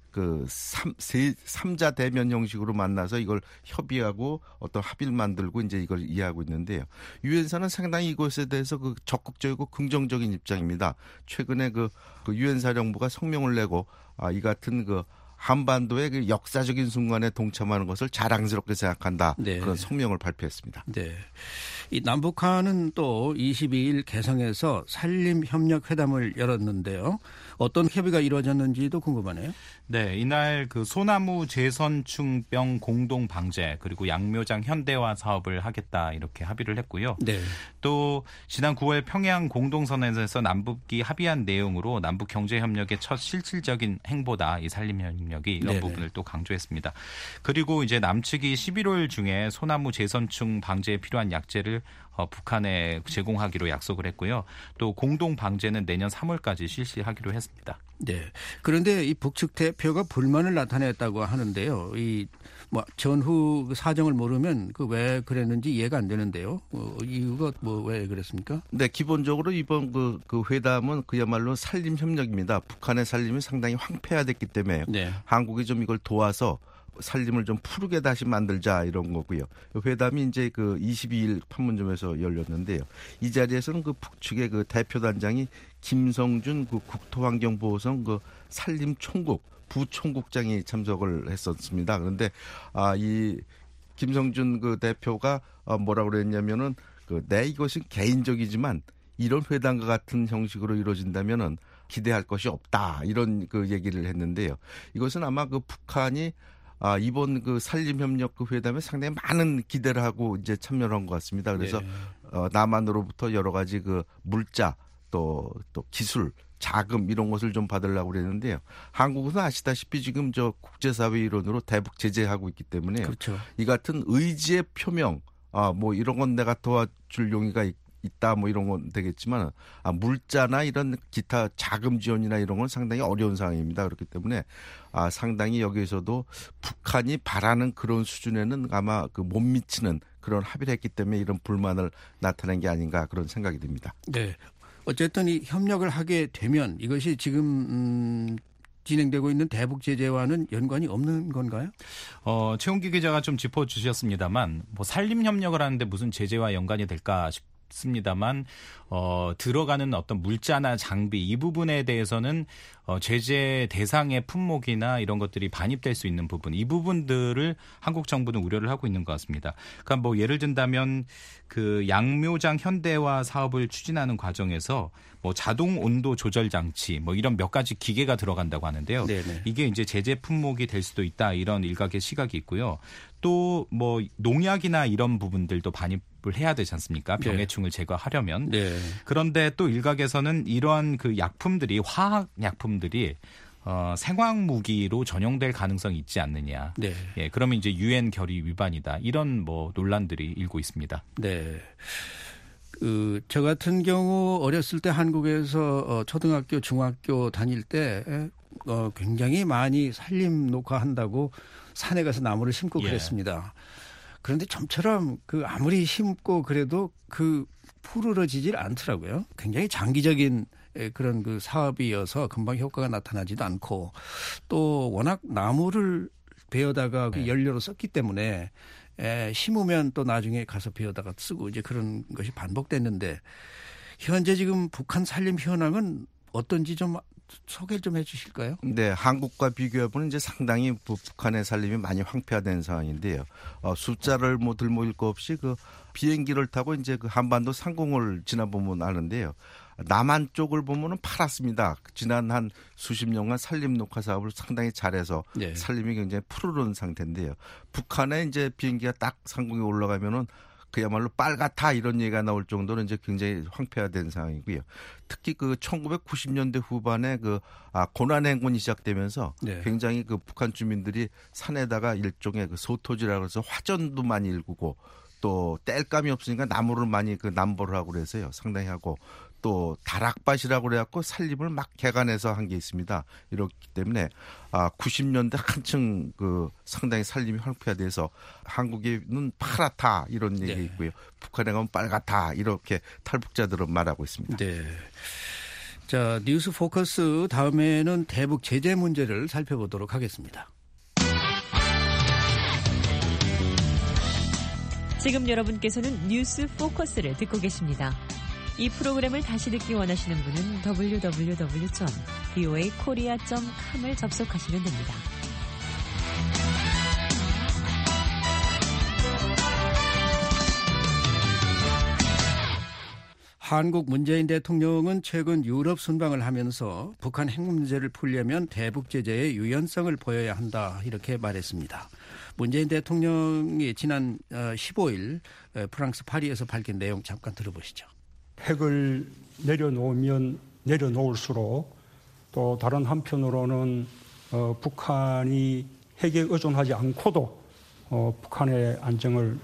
그 삼, 세, 삼자 대면 형식으로 만나서 이걸 협의하고 어떤 합의를 만들고 이제 이걸 이해하고 있는데요. 유엔사는 상당히 이것에 대해서 그 적극적이고 긍정적인 입장입니다. 최근에 그, 그 유엔사령부가 성명을 내고 아, 이 같은 그 한반도의 그 역사적인 순간에 동참하는 것을 자랑스럽게 생각한다. 네. 그런 성명을 발표했습니다. 네. 이 남북한은 또 이십이일 개성에서 산림협력회담을 열었는데요. 어떤 협의가 이루어졌는지도 궁금하네요. 네, 이날 그 소나무 재선충병 공동 방제 그리고 양묘장 현대화 사업을 하겠다 이렇게 합의를 했고요. 네. 또 지난 구월 평양 공동선언에서 남북이 합의한 내용으로 남북 경제 협력의 첫 실질적인 행보다 이 산림협력이 이런 네네. 부분을 또 강조했습니다. 그리고 이제 남측이 십일월 중에 소나무 재선충 방제에 필요한 약재를 어, 북한에 제공하기로 약속을 했고요. 또 공동 방제는 내년 삼월까지 실시하기로 했습니다. 네. 그런데 이 북측 대표가 불만을 나타냈다고 하는데요. 이 뭐 전후 사정을 모르면 그 왜 그랬는지 이해가 안 되는데요. 어, 이유가 뭐 왜 그랬습니까? 네, 기본적으로 이번 그, 그 회담은 그야말로 산림 협력입니다. 북한의 산림이 상당히 황폐화됐기 때문에 네. 한국이 좀 이걸 도와서 산림을 좀 푸르게 다시 만들자 이런 거고요. 회담이 이제 그 이십이일 판문점에서 열렸는데요. 이 자리에서는 그 북측의 그 대표단장이 김성준 그 국토환경보호성 그 산림총국 부총국장이 참석을 했었습니다. 그런데 아, 이 김성준 그 대표가 뭐라고 그랬냐면은 그 내 이것은 개인적이지만 이런 회담과 같은 형식으로 이루어진다면은 기대할 것이 없다 이런 그 얘기를 했는데요. 이것은 아마 그 북한이 아, 이번 그 산림협력 그 회담에 상당히 많은 기대를 하고 이제 참여를 한 것 같습니다. 그래서 네. 어, 남한으로부터 여러 가지 그 물자 또, 또 기술, 자금 이런 것을 좀 받으려고 그랬는데요. 한국은 아시다시피 지금 저 국제사회 일원으로 대북 제재하고 있기 때문에 그렇죠. 이 같은 의지의 표명, 아, 뭐 이런 건 내가 도와줄 용의가 있, 있다 뭐 이런 건 되겠지만 아, 물자나 이런 기타 자금 지원이나 이런 건 상당히 어려운 상황입니다. 그렇기 때문에 아, 상당히 여기에서도 북한이 바라는 그런 수준에는 아마 그 못 미치는 그런 합의를 했기 때문에 이런 불만을 나타낸 게 아닌가 그런 생각이 듭니다. 네. 어쨌든 이 협력을 하게 되면 이것이 지금 음, 진행되고 있는 대북 제재와는 연관이 없는 건가요? 어, 최홍기 기자가 좀 짚어주셨습니다만 뭐 산림 협력을 하는데 무슨 제재와 연관이 될까 싶. 습니다만 어, 들어가는 어떤 물자나 장비 이 부분에 대해서는 어, 제재 대상의 품목이나 이런 것들이 반입될 수 있는 부분 이 부분들을 한국 정부는 우려를 하고 있는 것 같습니다. 그러니까 뭐 예를 든다면 그 양묘장 현대화 사업을 추진하는 과정에서 뭐 자동 온도 조절 장치 뭐 이런 몇 가지 기계가 들어간다고 하는데요. 네네. 이게 이제 제재 품목이 될 수도 있다 이런 일각의 시각이 있고요. 또 뭐 농약이나 이런 부분들도 반입을 해야 되지 않습니까? 병해충을 네. 제거하려면. 네. 그런데 또 일각에서는 이러한 그 약품들이 화학 약품들이 어, 생화학 무기로 전용될 가능성이 있지 않느냐. 네. 예, 그러면 이제 유엔 결의 위반이다. 이런 뭐 논란들이 일고 있습니다. 네. 그, 저 같은 경우 어렸을 때 한국에서 어, 초등학교, 중학교 다닐 때 어, 굉장히 많이 산림 녹화한다고 산에 가서 나무를 심고 예. 그랬습니다. 그런데 좀처럼 그 아무리 심고 그래도 그 푸르러지질 않더라고요. 굉장히 장기적인 그런 그 사업이어서 금방 효과가 나타나지도 않고 또 워낙 나무를 베어다가 네. 연료로 썼기 때문에 에, 심으면 또 나중에 가서 베어다가 쓰고 이제 그런 것이 반복됐는데 현재 지금 북한 산림 현황은 어떤지 좀 소개를 좀 해 주실까요? 네, 한국과 비교해보면 이제 상당히 북한의 산림이 많이 황폐화된 상황인데요. 어, 숫자를 뭐 들모일 거 없이 그 비행기를 타고 이제 그 한반도 상공을 지나보면 아는데요. 남한 쪽을 보면은 파랗습니다. 지난 한 수십 년간 산림 녹화 사업을 상당히 잘해서 네. 산림이 굉장히 푸르른 상태인데요. 북한에 이제 비행기가 딱 상공에 올라가면은 그야말로 빨갛다 이런 얘기가 나올 정도로 이제 굉장히 황폐화된 상황이고요. 특히 그 천구백구십 년대 후반에 그 아, 고난행군이 시작되면서 네. 굉장히 그 북한 주민들이 산에다가 일종의 그 소토지라고 해서 화전도 많이 일구고 또 땔감이 없으니까 나무를 많이 그 남보를 하고 그래서요. 상당히 하고 또 다락밭이라고 그래갖고 산림을 막 개간해서 한 게 있습니다. 이렇기 때문에 아 구십 년대 한층 그 상당히 산림이 황폐화돼서 한국에는 파랗다 이런 얘기 네. 있고요. 북한에 가면 빨갛다 이렇게 탈북자들은 말하고 있습니다. 네. 자 뉴스 포커스 다음에는 대북 제재 문제를 살펴보도록 하겠습니다. 지금 여러분께서는 뉴스 포커스를 듣고 계십니다. 이 프로그램을 다시 듣기 원하시는 분은 더블유 더블유 더블유 점 브이오에이 코리아 점 컴을 접속하시면 됩니다. 한국 문재인 대통령은 최근 유럽 순방을 하면서 북한 핵 문제를 풀려면 대북 제재의 유연성을 보여야 한다 이렇게 말했습니다. 문재인 대통령이 지난 십오일 프랑스 파리에서 밝힌 내용 잠깐 들어보시죠. 핵을 내려놓으면 내려놓을수록 또 다른 한편으로는 어, 북한이 핵에 의존하지 않고도 어, 북한의 안정을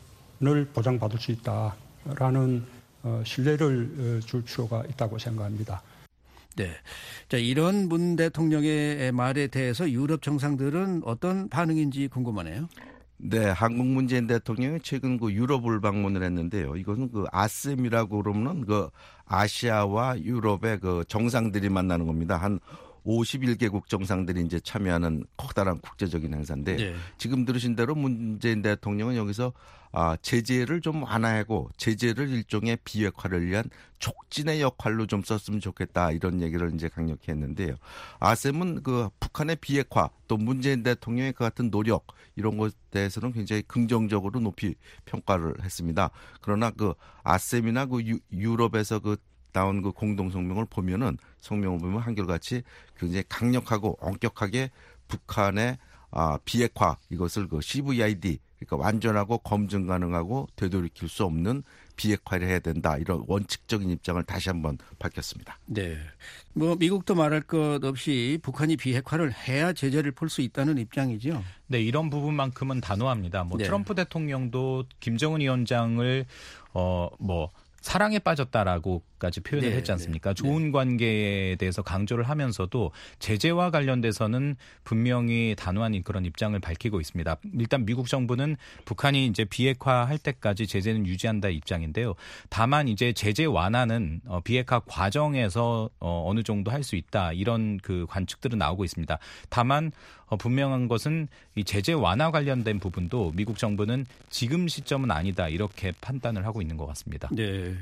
늘 보장받을 수 있다라는 어, 신뢰를 어, 줄 필요가 있다고 생각합니다. 네, 자 이런 문 대통령의 말에 대해서 유럽 정상들은 어떤 반응인지 궁금하네요. 네, 한국 문재인 대통령이 최근 그 유럽을 방문을 했는데요. 이것은 그 아셈이라고 그러면 그 아시아와 유럽의 그 정상들이 만나는 겁니다. 한 오십일 개국 정상들이 이제 참여하는 커다란 국제적인 행사인데 네. 지금 들으신 대로 문재인 대통령은 여기서 아, 제재를 좀 완화하고 제재를 일종의 비핵화를 위한 촉진의 역할로 좀 썼으면 좋겠다 이런 얘기를 이제 강력히 했는데요. 아셈은 그 북한의 비핵화 또 문재인 대통령의 그 같은 노력 이런 것에 대해서는 굉장히 긍정적으로 높이 평가를 했습니다. 그러나 그 아셈이나 그 유, 유럽에서 그 나온 그 공동 성명을 보면은 성명을 보면 한결같이 굉장히 강력하고 엄격하게 북한의 아, 비핵화 이것을 그 씨브이아이디 그러니까 완전하고 검증 가능하고 되돌이킬 수 없는 비핵화를 해야 된다 이런 원칙적인 입장을 다시 한번 밝혔습니다. 네, 뭐 미국도 말할 것 없이 북한이 비핵화를 해야 제재를 풀 수 있다는 입장이죠. 네, 이런 부분만큼은 단호합니다. 뭐 네. 트럼프 대통령도 김정은 위원장을 어 뭐 사랑에 빠졌다라고까지 표현을 네, 했지 않습니까? 네, 좋은 네. 관계에 대해서 강조를 하면서도 제재와 관련돼서는 분명히 단호한 그런 입장을 밝히고 있습니다. 일단 미국 정부는 북한이 이제 비핵화할 때까지 제재는 유지한다 입장인데요. 다만 이제 제재 완화는 비핵화 과정에서 어느 정도 할 수 있다 이런 그 관측들은 나오고 있습니다. 다만 어, 분명한 것은 이 제재 완화 관련된 부분도 미국 정부는 지금 시점은 아니다 이렇게 판단을 하고 있는 것 같습니다. 네,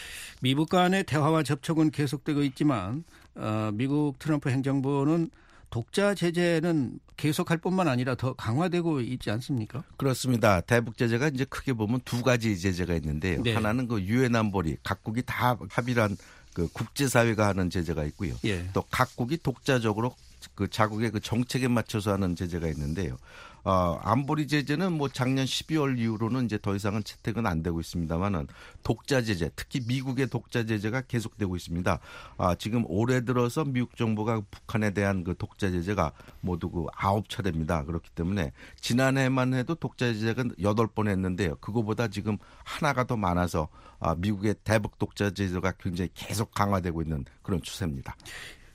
미국 간의 대화와 접촉은 계속되고 있지만 어, 미국 트럼프 행정부는 독자 제재는 계속할 뿐만 아니라 더 강화되고 있지 않습니까? 그렇습니다. 대북 제재가 이제 크게 보면 두 가지 제재가 있는데요. 네. 하나는 그 유엔 안보리 각국이 다 합의를 한 그 국제사회가 하는 제재가 있고요. 예. 또 각국이 독자적으로 그 자국의 그 정책에 맞춰서 하는 제재가 있는데요. 어, 안보리 제재는 뭐 작년 십이월 이후로는 이제 더 이상은 채택은 안 되고 있습니다만은 독자 제재, 특히 미국의 독자 제재가 계속되고 있습니다. 아, 지금 올해 들어서 미국 정부가 북한에 대한 그 독자 제재가 모두 그 아홉 차례입니다. 그렇기 때문에 지난해만 해도 독자 제재가 여덟 번 했는데요. 그거보다 지금 하나가 더 많아서 아, 미국의 대북 독자 제재가 굉장히 계속 강화되고 있는 그런 추세입니다.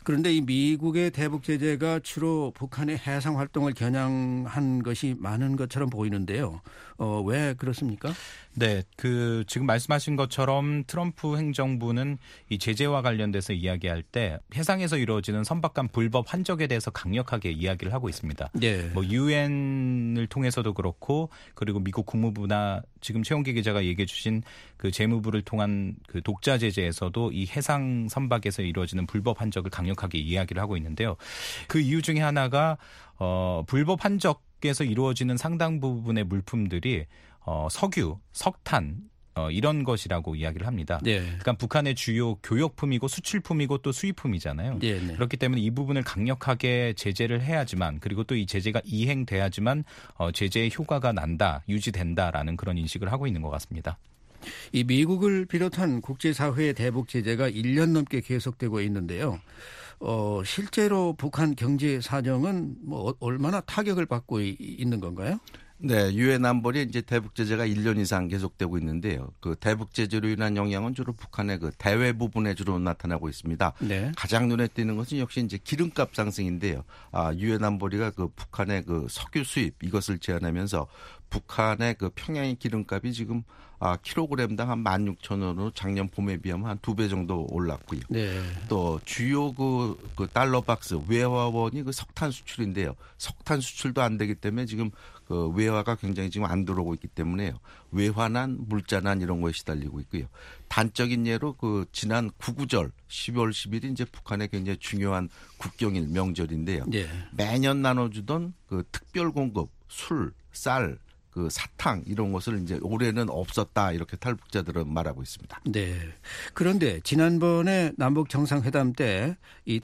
그런데 이 미국의 대북 제재가 주로 북한의 해상 활동을 겨냥한 것이 많은 것처럼 보이는데요. 어, 왜 그렇습니까? 네, 그 지금 말씀하신 것처럼 트럼프 행정부는 이 제재와 관련돼서 이야기할 때 해상에서 이루어지는 선박간 불법 환적에 대해서 강력하게 이야기를 하고 있습니다. 네. 뭐 유엔을 통해서도 그렇고 그리고 미국 국무부나 지금 최용기 기자가 얘기해 주신 그 재무부를 통한 그 독자 제재에서도 이 해상 선박에서 이루어지는 불법 환적을 강력하게 이야기를 하고 있는데요. 그 이유 중에 하나가 어, 불법 환적에서 이루어지는 상당 부분의 물품들이 어, 석유, 석탄 어, 이런 것이라고 이야기를 합니다. 네. 그러니까 북한의 주요 교역품이고 수출품이고 또 수입품이잖아요. 네, 네. 그렇기 때문에 이 부분을 강력하게 제재를 해야지만 그리고 또 이 제재가 이행돼야지만 어, 제재의 효과가 난다, 유지된다라는 그런 인식을 하고 있는 것 같습니다. 이 미국을 비롯한 국제사회의 대북 제재가 일 년 넘게 계속되고 있는데요. 어, 실제로 북한 경제 사정은 뭐 얼마나 타격을 받고 이, 있는 건가요? 네, 유엔 안보리 이제 대북 제재가 일 년 이상 계속되고 있는데요. 그 대북 제재로 인한 영향은 주로 북한의 그 대외 부분에 주로 나타나고 있습니다. 네. 가장 눈에 띄는 것은 역시 이제 기름값 상승인데요. 아, 유엔 안보리가 그 북한의 그 석유 수입 이것을 제한하면서 북한의 그 평양의 기름값이 지금 아, 킬로그램당 한 만 육천 원으로 작년 봄에 비하면 한 두 배 정도 올랐고요. 네. 또 주요 그, 그 달러 박스 외화원이 그 석탄 수출인데요. 석탄 수출도 안 되기 때문에 지금 그 외화가 굉장히 지금 안 들어오고 있기 때문에요. 외환난, 물자난 이런 거에 시달리고 있고요. 단적인 예로 그 지난 구구절 십이월 십일이 이제 북한의 굉장히 중요한 국경일 명절인데요. 네. 매년 나눠주던 그 특별 공급 술, 쌀, 그 사탕 이런 것을 이제 올해는 없었다 이렇게 탈북자들은 말하고 있습니다. 네. 그런데 지난번에 남북 정상회담 때 이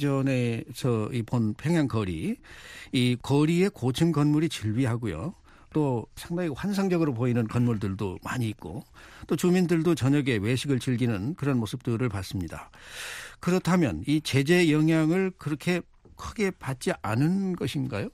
텔레비전에서 이 본 평양 거리, 이 거리에 고층 건물이 즐비하고요. 또 상당히 환상적으로 보이는 건물들도 많이 있고 또 주민들도 저녁에 외식을 즐기는 그런 모습들을 봤습니다. 그렇다면 이 제재 영향을 그렇게 크게 받지 않은 것인가요?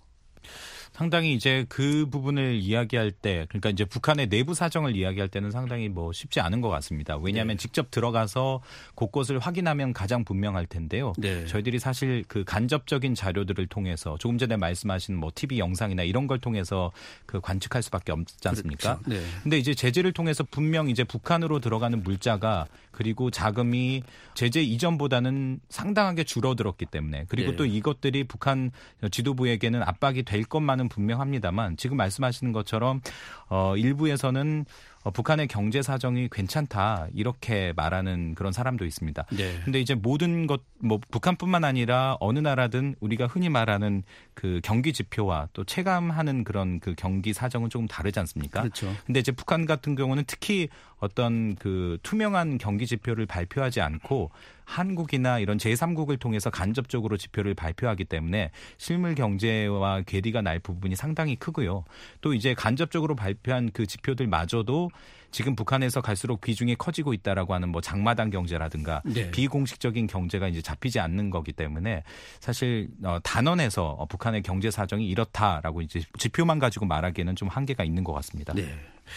상당히 이제 그 부분을 이야기할 때 그러니까 이제 북한의 내부 사정을 이야기할 때는 상당히 뭐 쉽지 않은 것 같습니다. 왜냐하면 네. 직접 들어가서 곳곳을 확인하면 가장 분명할 텐데요. 네. 저희들이 사실 그 간접적인 자료들을 통해서 조금 전에 말씀하신 뭐 티비 영상이나 이런 걸 통해서 그 관측할 수밖에 없지 않습니까? 그렇죠. 네. 근데 이제 제재를 통해서 분명 이제 북한으로 들어가는 물자가 그리고 자금이 제재 이전보다는 상당하게 줄어들었기 때문에 그리고 네. 또 이것들이 북한 지도부에게는 압박이 될 것만은 분명합니다만 지금 말씀하시는 것처럼 어, 일부에서는 어, 북한의 경제 사정이 괜찮다 이렇게 말하는 그런 사람도 있습니다. 그런데 네. 이제 모든 것 뭐 북한뿐만 아니라 어느 나라든 우리가 흔히 말하는 그 경기 지표와 또 체감하는 그런 그 경기 사정은 조금 다르지 않습니까? 그렇죠. 근데 이제 북한 같은 경우는 특히 어떤 그 투명한 경기 지표를 발표하지 않고 한국이나 이런 제삼국을 통해서 간접적으로 지표를 발표하기 때문에 실물 경제와 괴리가 날 부분이 상당히 크고요. 또 이제 간접적으로 발표한 그 지표들마저도 지금 북한에서 갈수록 비중이 커지고 있다라고 하는 뭐 장마당 경제라든가 네. 비공식적인 경제가 이제 잡히지 않는 거기 때문에 사실 어, 단언해서 어, 북한의 경제 사정이 이렇다라고 이제 지표만 가지고 말하기에는 좀 한계가 있는 것 같습니다. 네.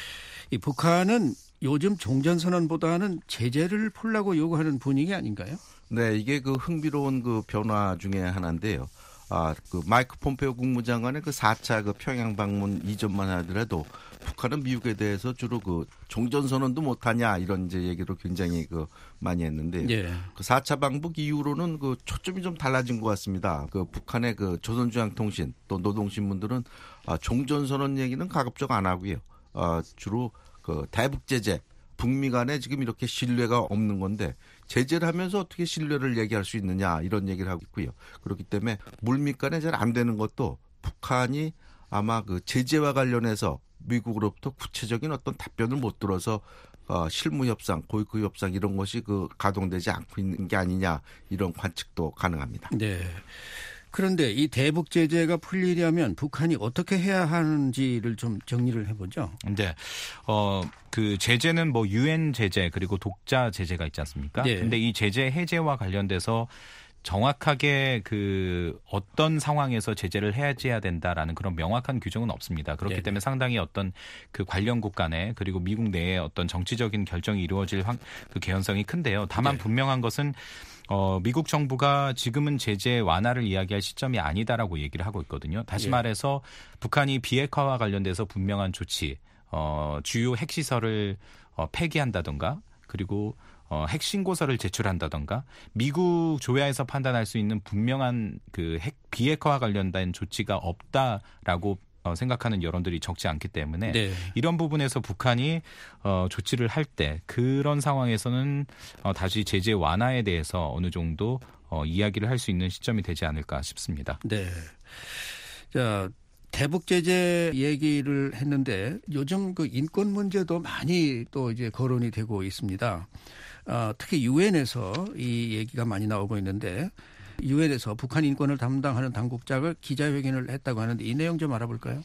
이 북한은 요즘 종전선언보다는 제재를 풀라고 요구하는 분위기 아닌가요? 네, 이게 그 흥미로운 그 변화 중에 하나인데요. 아, 그 마이크 폼페오 국무장관의 그 사 차 그 평양 방문 이전만 하더라도 북한은 미국에 대해서 주로 그 종전선언도 못하냐 이런 이제 얘기로 굉장히 그 많이 했는데요. 예. 그 사 차 방북 이후로는 그 초점이 좀 달라진 것 같습니다. 그 북한의 그 조선중앙통신 또 노동신문들은 아, 종전선언 얘기는 가급적 안 하고요. 아, 주로 그 대북 제재, 북미 간에 지금 이렇게 신뢰가 없는 건데 제재를 하면서 어떻게 신뢰를 얘기할 수 있느냐 이런 얘기를 하고 있고요. 그렇기 때문에 물밑 간에 잘 안 되는 것도 북한이 아마 그 제재와 관련해서 미국으로부터 구체적인 어떤 답변을 못 들어서 어, 실무 협상, 고위급 협상 이런 것이 그 가동되지 않고 있는 게 아니냐 이런 관측도 가능합니다. 네. 그런데 이 대북 제재가 풀리려면 북한이 어떻게 해야 하는지를 좀 정리를 해보죠. 네. 어, 그 제재는 뭐 유엔 제재 그리고 독자 제재가 있지 않습니까? 네. 근데 이 제재 해제와 관련돼서 정확하게 그 어떤 상황에서 제재를 해제해야 된다라는 그런 명확한 규정은 없습니다. 그렇기 네. 때문에 상당히 어떤 그 관련국 간에 그리고 미국 내에 어떤 정치적인 결정이 이루어질 그 개연성이 큰데요. 다만 네. 분명한 것은 어, 미국 정부가 지금은 제재 완화를 이야기할 시점이 아니다라고 얘기를 하고 있거든요. 다시 예. 말해서 북한이 비핵화와 관련돼서 분명한 조치, 어, 주요 핵시설을 어, 폐기한다던가 그리고 어, 핵신고서를 제출한다던가 미국 조야에서 판단할 수 있는 분명한 그 핵 비핵화와 관련된 조치가 없다라고 어, 생각하는 여론들이 적지 않기 때문에 네. 이런 부분에서 북한이 어, 조치를 할 때 그런 상황에서는 어, 다시 제재 완화에 대해서 어느 정도 어, 이야기를 할 수 있는 시점이 되지 않을까 싶습니다. 네. 자, 대북 제재 얘기를 했는데 요즘 그 인권 문제도 많이 또 이제 거론이 되고 있습니다. 어, 특히 유엔에서 이 얘기가 많이 나오고 있는데 유엔에서 북한 인권을 담당하는 당국자가 기자회견을 했다고 하는데 이 내용 좀 알아볼까요?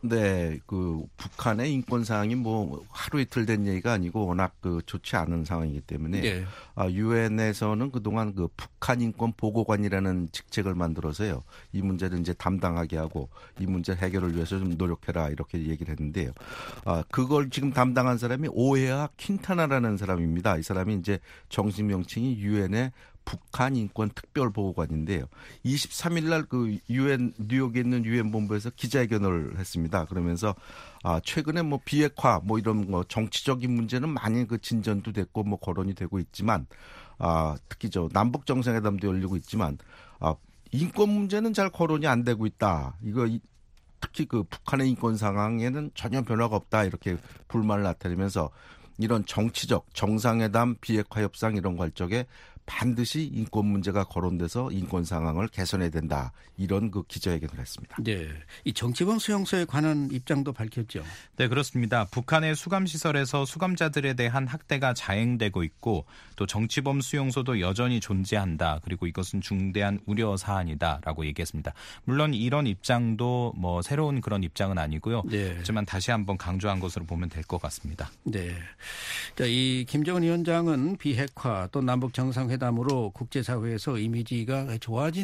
네, 그 북한의 인권 상황이 뭐 하루 이틀 된 얘기가 아니고 워낙 그 좋지 않은 상황이기 때문에 네. 아, 유엔에서는 그동안 그 북한 인권 보고관이라는 직책을 만들어서요. 이 문제를 이제 담당하게 하고 이 문제 해결을 위해서 좀 노력해라 이렇게 얘기를 했는데요. 아, 그걸 지금 담당한 사람이 오헤아 킨타나라는 사람입니다. 이 사람이 이제 정식 명칭이 유엔의 북한 인권 특별 보고관인데요. 이십삼 일 날 그 유엔 뉴욕에 있는 유엔 본부에서 기자회견을 했습니다. 그러면서 아, 최근에 뭐 비핵화 뭐 이런 뭐 정치적인 문제는 많이 그 진전도 됐고 뭐 거론이 되고 있지만 아, 특히 저 남북 정상회담도 열리고 있지만 아, 인권 문제는 잘 거론이 안 되고 있다. 이거 이, 특히 그 북한의 인권 상황에는 전혀 변화가 없다. 이렇게 불만을 나타내면서 이런 정치적 정상회담 비핵화 협상 이런 괄적에 반드시 인권 문제가 거론돼서 인권 상황을 개선해야 된다. 이런 그 기자회견을 했습니다. 네, 이 정치범 수용소에 관한 입장도 밝혔죠. 네, 그렇습니다. 북한의 수감시설에서 수감자들에 대한 학대가 자행되고 있고 또 정치범 수용소도 여전히 존재한다. 그리고 이것은 중대한 우려 사안이다라고 얘기했습니다. 물론 이런 입장도 뭐 새로운 그런 입장은 아니고요. 네. 하지만 다시 한번 강조한 것으로 보면 될 것 같습니다. 네, 자, 이 김정은 위원장은 비핵화 또 남북 정상회담으로 국제사회에서 이미지가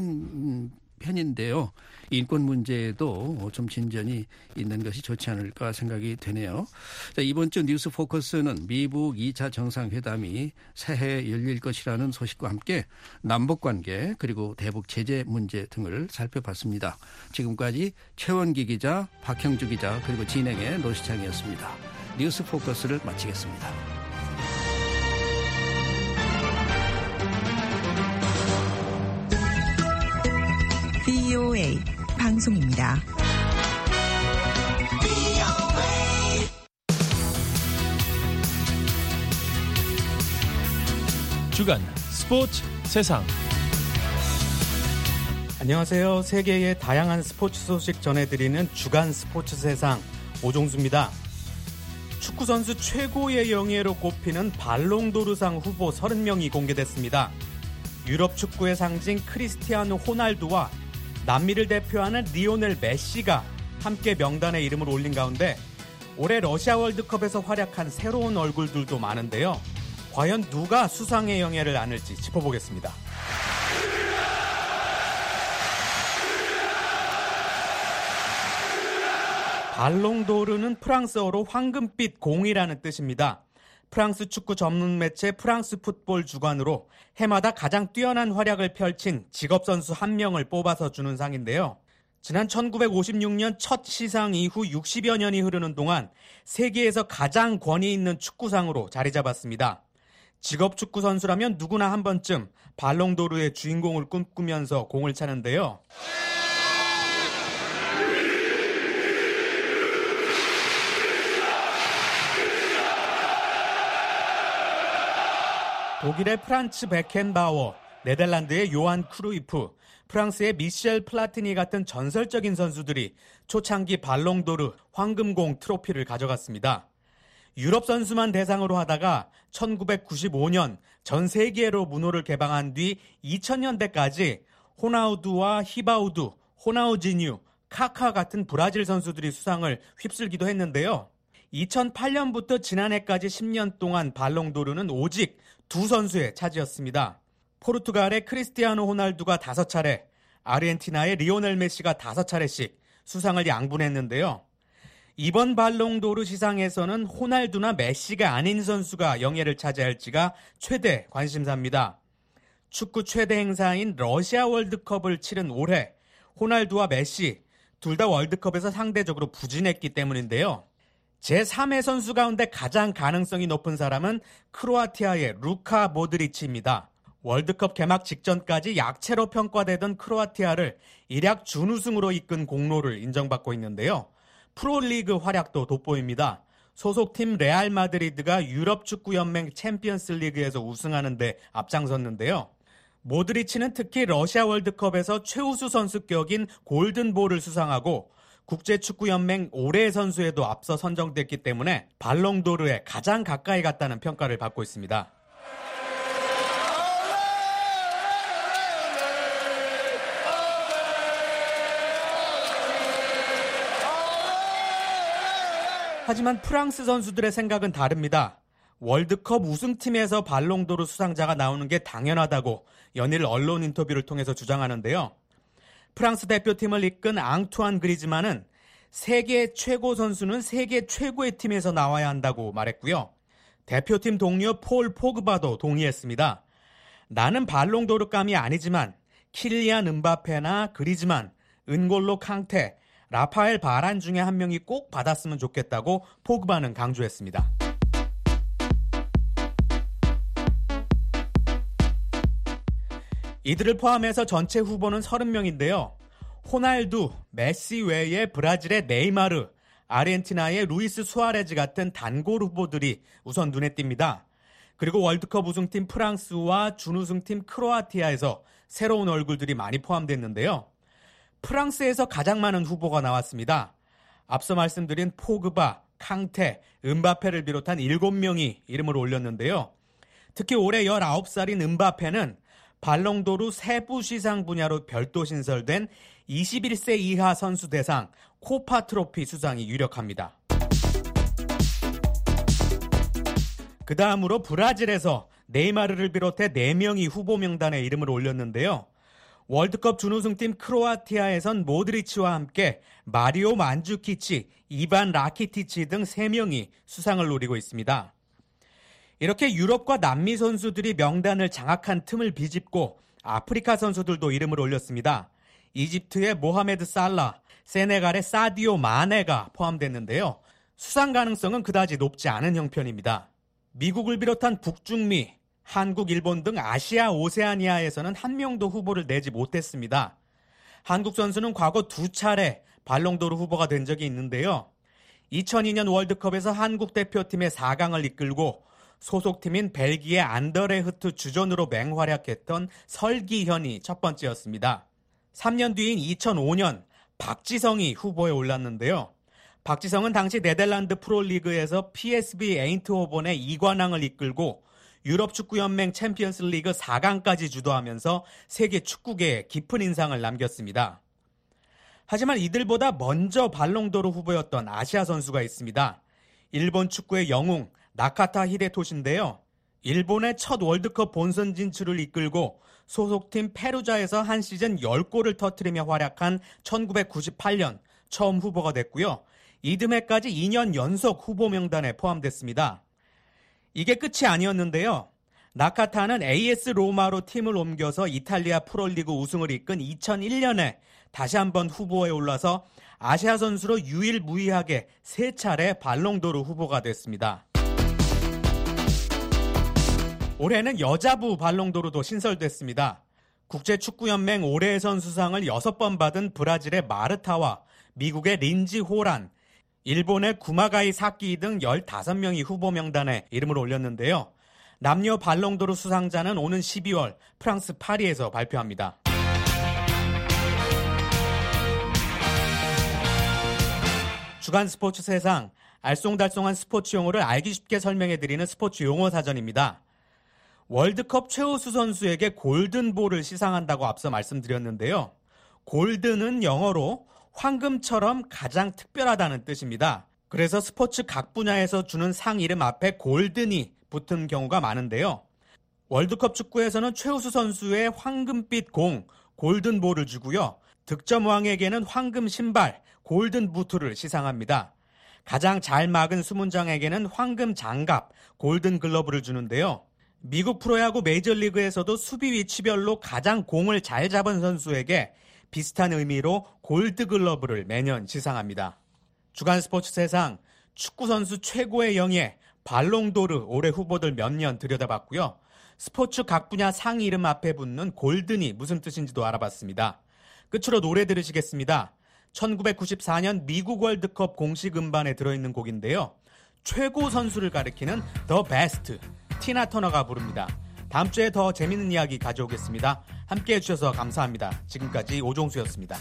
좋아진 편인데요. 인권 문제에도 좀 진전이 있는 것이 좋지 않을까 생각이 되네요. 자, 이번 주 뉴스 포커스는 미북 이 차 정상회담이 새해 열릴 것이라는 소식과 함께 남북관계 그리고 대북 제재 문제 등을 살펴봤습니다. 지금까지 최원기 기자, 박형주 기자 그리고 진행의 노시창이었습니다. 뉴스 포커스를 마치겠습니다. 브이오에이 방송입니다. 주간 스포츠 세상. 안녕하세요. 세계의 다양한 스포츠 소식 전해드리는 주간 스포츠 세상 오종수입니다. 축구선수 최고의 영예로 꼽히는 발롱도르상 후보 서른 명이 공개됐습니다. 유럽 축구의 상징 크리스티아노 호날두와 남미를 대표하는 리오넬 메시가 함께 명단에 이름을 올린 가운데 올해 러시아 월드컵에서 활약한 새로운 얼굴들도 많은데요. 과연 누가 수상의 영예를 안을지 짚어보겠습니다. 발롱도르는 프랑스어로 황금빛 공이라는 뜻입니다. 프랑스 축구 전문 매체 프랑스 풋볼 주간으로 해마다 가장 뛰어난 활약을 펼친 직업선수 한 명을 뽑아서 주는 상인데요. 지난 천구백오십육 년 첫 시상 이후 육십여 년이 흐르는 동안 세계에서 가장 권위 있는 축구상으로 자리 잡았습니다. 직업 축구 선수라면 누구나 한 번쯤 발롱도르의 주인공을 꿈꾸면서 공을 차는데요. 독일의 프란츠 베켄바워, 네덜란드의 요한 크루이프, 프랑스의 미셸 플라티니 같은 전설적인 선수들이 초창기 발롱도르 황금공 트로피를 가져갔습니다. 유럽 선수만 대상으로 하다가 천구백구십오 년 전 세계로 문호를 개방한 뒤 이천 년대까지 호나우두와 히바우두, 호나우지뉴, 카카 같은 브라질 선수들이 수상을 휩쓸기도 했는데요. 이천팔 년부터 지난해까지 십 년 동안 발롱도르는 오직 두 선수의 차지였습니다. 포르투갈의 크리스티아노 호날두가 다섯 차례, 아르헨티나의 리오넬 메시가 다섯 차례씩 수상을 양분했는데요. 이번 발롱도르 시상에서는 호날두나 메시가 아닌 선수가 영예를 차지할지가 최대 관심사입니다. 축구 최대 행사인 러시아 월드컵을 치른 올해 호날두와 메시 둘 다 월드컵에서 상대적으로 부진했기 때문인데요. 제삼 회 선수 가운데 가장 가능성이 높은 사람은 크로아티아의 루카 모드리치입니다. 월드컵 개막 직전까지 약체로 평가되던 크로아티아를 일약 준우승으로 이끈 공로를 인정받고 있는데요. 프로리그 활약도 돋보입니다. 소속팀 레알 마드리드가 유럽 축구연맹 챔피언스 리그에서 우승하는 데 앞장섰는데요. 모드리치는 특히 러시아 월드컵에서 최우수 선수격인 골든볼을 수상하고 국제축구연맹 올해의 선수에도 앞서 선정됐기 때문에 발롱도르에 가장 가까이 갔다는 평가를 받고 있습니다. 하지만 프랑스 선수들의 생각은 다릅니다. 월드컵 우승팀에서 발롱도르 수상자가 나오는 게 당연하다고 연일 언론 인터뷰를 통해서 주장하는데요. 프랑스 대표팀을 이끈 앙투안 그리즈만은 세계 최고 선수는 세계 최고의 팀에서 나와야 한다고 말했고요. 대표팀 동료 폴 포그바도 동의했습니다. 나는 발롱도르감이 아니지만 킬리안 음바페나 그리즈만, 은골로 캉테, 라파엘 바란 중에 한 명이 꼭 받았으면 좋겠다고 포그바는 강조했습니다. 이들을 포함해서 전체 후보는 서른 명인데요. 호날두, 메시 외에 브라질의 네이마르, 아르헨티나의 루이스 수아레즈 같은 단골 후보들이 우선 눈에 띕니다. 그리고 월드컵 우승팀 프랑스와 준우승팀 크로아티아에서 새로운 얼굴들이 많이 포함됐는데요. 프랑스에서 가장 많은 후보가 나왔습니다. 앞서 말씀드린 포그바, 캉테, 음바페를 비롯한 일곱 명이 이름을 올렸는데요. 특히 올해 열아홉 살인 음바페는 발롱도르 세부 시상 분야로 별도 신설된 이십일 세 이하 선수 대상 코파 트로피 수상이 유력합니다. 그 다음으로 브라질에서 네이마르를 비롯해 네 명이 후보 명단에 이름을 올렸는데요. 월드컵 준우승팀 크로아티아에선 모드리치와 함께 마리오 만주키치, 이반 라키티치 등 세 명이 수상을 노리고 있습니다. 이렇게 유럽과 남미 선수들이 명단을 장악한 틈을 비집고 아프리카 선수들도 이름을 올렸습니다. 이집트의 모하메드 살라, 세네갈의 사디오 마네가 포함됐는데요. 수상 가능성은 그다지 높지 않은 형편입니다. 미국을 비롯한 북중미, 한국, 일본 등 아시아, 오세아니아에서는 한 명도 후보를 내지 못했습니다. 한국 선수는 과거 두 차례 발롱도르 후보가 된 적이 있는데요. 이천이 년 월드컵에서 한국 대표팀의 사 강을 이끌고 소속팀인 벨기에 안더레흐트 주전으로 맹활약했던 설기현이 첫 번째였습니다. 삼 년 뒤인 이천오 년 박지성이 후보에 올랐는데요. 박지성은 당시 네덜란드 프로리그에서 피에스비 에인트호번의 이관왕을 이끌고 유럽 축구연맹 챔피언스 리그 사 강까지 주도하면서 세계 축구계에 깊은 인상을 남겼습니다. 하지만 이들보다 먼저 발롱도르 후보였던 아시아 선수가 있습니다. 일본 축구의 영웅 나카타 히데토시인데요. 일본의 첫 월드컵 본선 진출을 이끌고 소속팀 페루자에서 한 시즌 십 골을 터뜨리며 활약한 천구백구십팔 년 처음 후보가 됐고요. 이듬해까지 이 년 연속 후보 명단에 포함됐습니다. 이게 끝이 아니었는데요. 나카타는 에이에스 로마로 팀을 옮겨서 이탈리아 프로리그 우승을 이끈 이천일 년에 다시 한번 후보에 올라서 아시아 선수로 유일무이하게 세 차례 발롱도르 후보가 됐습니다. 올해는 여자부 발롱도르도 신설됐습니다. 국제축구연맹 올해의 선수상을 여섯 번 받은 브라질의 마르타와 미국의 린지 호란, 일본의 구마가이 사키 등 열다섯 명이 후보 명단에 이름을 올렸는데요. 남녀 발롱도르 수상자는 오는 십이월 프랑스 파리에서 발표합니다. 주간 스포츠 세상, 알쏭달쏭한 스포츠 용어를 알기 쉽게 설명해드리는 스포츠 용어 사전입니다. 월드컵 최우수 선수에게 골든볼을 시상한다고 앞서 말씀드렸는데요. 골든은 영어로 황금처럼 가장 특별하다는 뜻입니다. 그래서 스포츠 각 분야에서 주는 상 이름 앞에 골든이 붙은 경우가 많은데요. 월드컵 축구에서는 최우수 선수의 황금빛 공, 골든볼을 주고요. 득점왕에게는 황금 신발, 골든 부트를 시상합니다. 가장 잘 막은 수문장에게는 황금 장갑, 골든 글러브를 주는데요. 미국 프로야구 메이저리그에서도 수비 위치별로 가장 공을 잘 잡은 선수에게 비슷한 의미로 골드글러브를 매년 시상합니다. 주간 스포츠 세상 축구선수 최고의 영예 발롱도르 올해 후보들 몇 년 들여다봤고요. 스포츠 각 분야 상위 이름 앞에 붙는 골든이 무슨 뜻인지도 알아봤습니다. 끝으로 노래 들으시겠습니다. 천구백구십사 년 미국 월드컵 공식 음반에 들어있는 곡인데요. 최고 선수를 가리키는 The Best, 티나 터너가 부릅니다. 다음 주에 더 재밌는 이야기 가져오겠습니다. 함께해 주셔서 감사합니다. 지금까지 오종수였습니다.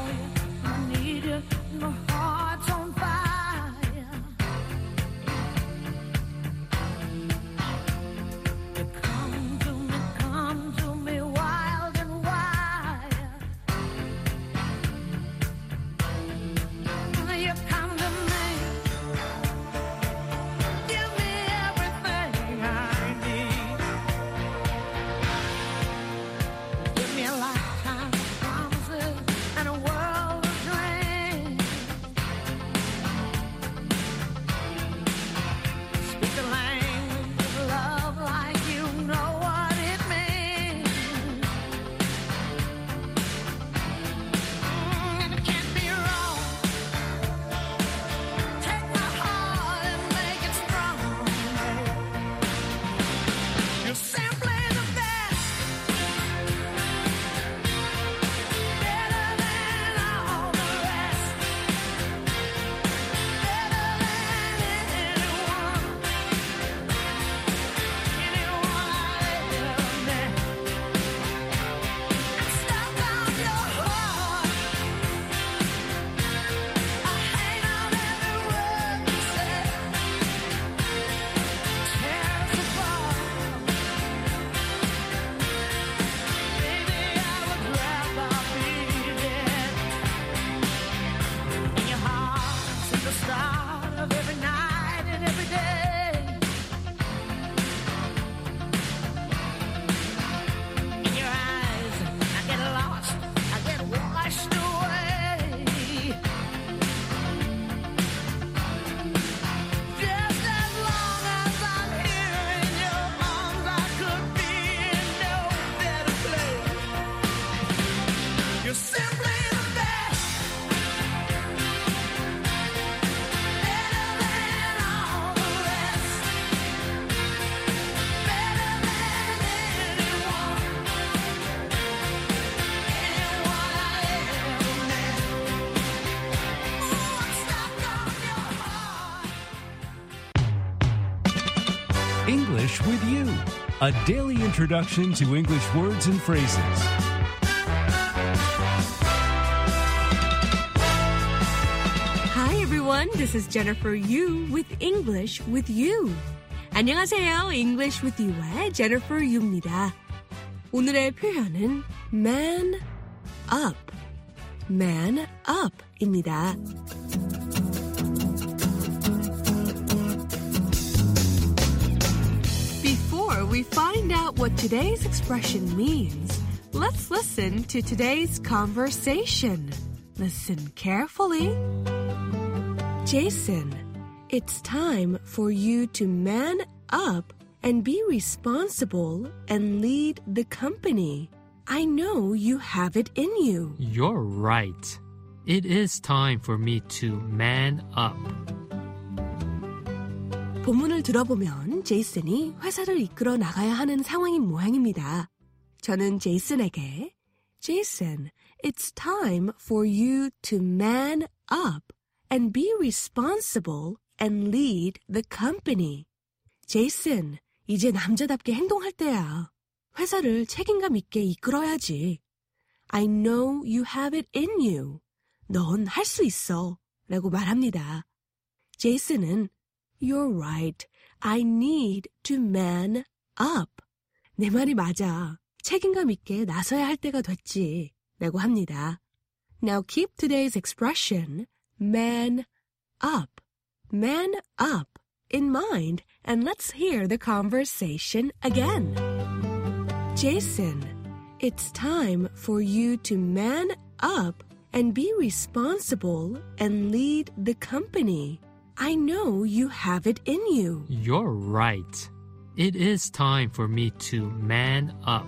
English with you, a daily introduction to English words and phrases. Hi everyone, this is Jennifer Yu with English with You. 안녕하세요, English with You의 Jennifer Yu입니다. 오늘의 표현은 man up, man up입니다. Before we find out what today's expression means, let's listen to today's conversation. Listen carefully. Jason, it's time for you to man up and be responsible and lead the company. I know you have it in you. You're right. It is time for me to man up. 본문을 들어보면 제이슨이 회사를 이끌어 나가야 하는 상황인 모양입니다. 저는 제이슨에게 Jason, it's time for you to man up and be responsible and lead the company. 제이슨, 이제 남자답게 행동할 때야. 회사를 책임감 있게 이끌어야지. I know you have it in you. 넌 할 수 있어. 라고 말합니다. 제이슨은 You're right. I need to man up. 내 말이 맞아. 책임감 있게 나서야 할 때가 됐지. 라고 합니다. Now keep today's expression, man up, man up in mind and let's hear the conversation again. Jason, it's time for you to man up and be responsible and lead the company. I know you have it in you. You're right. It is time for me to man up.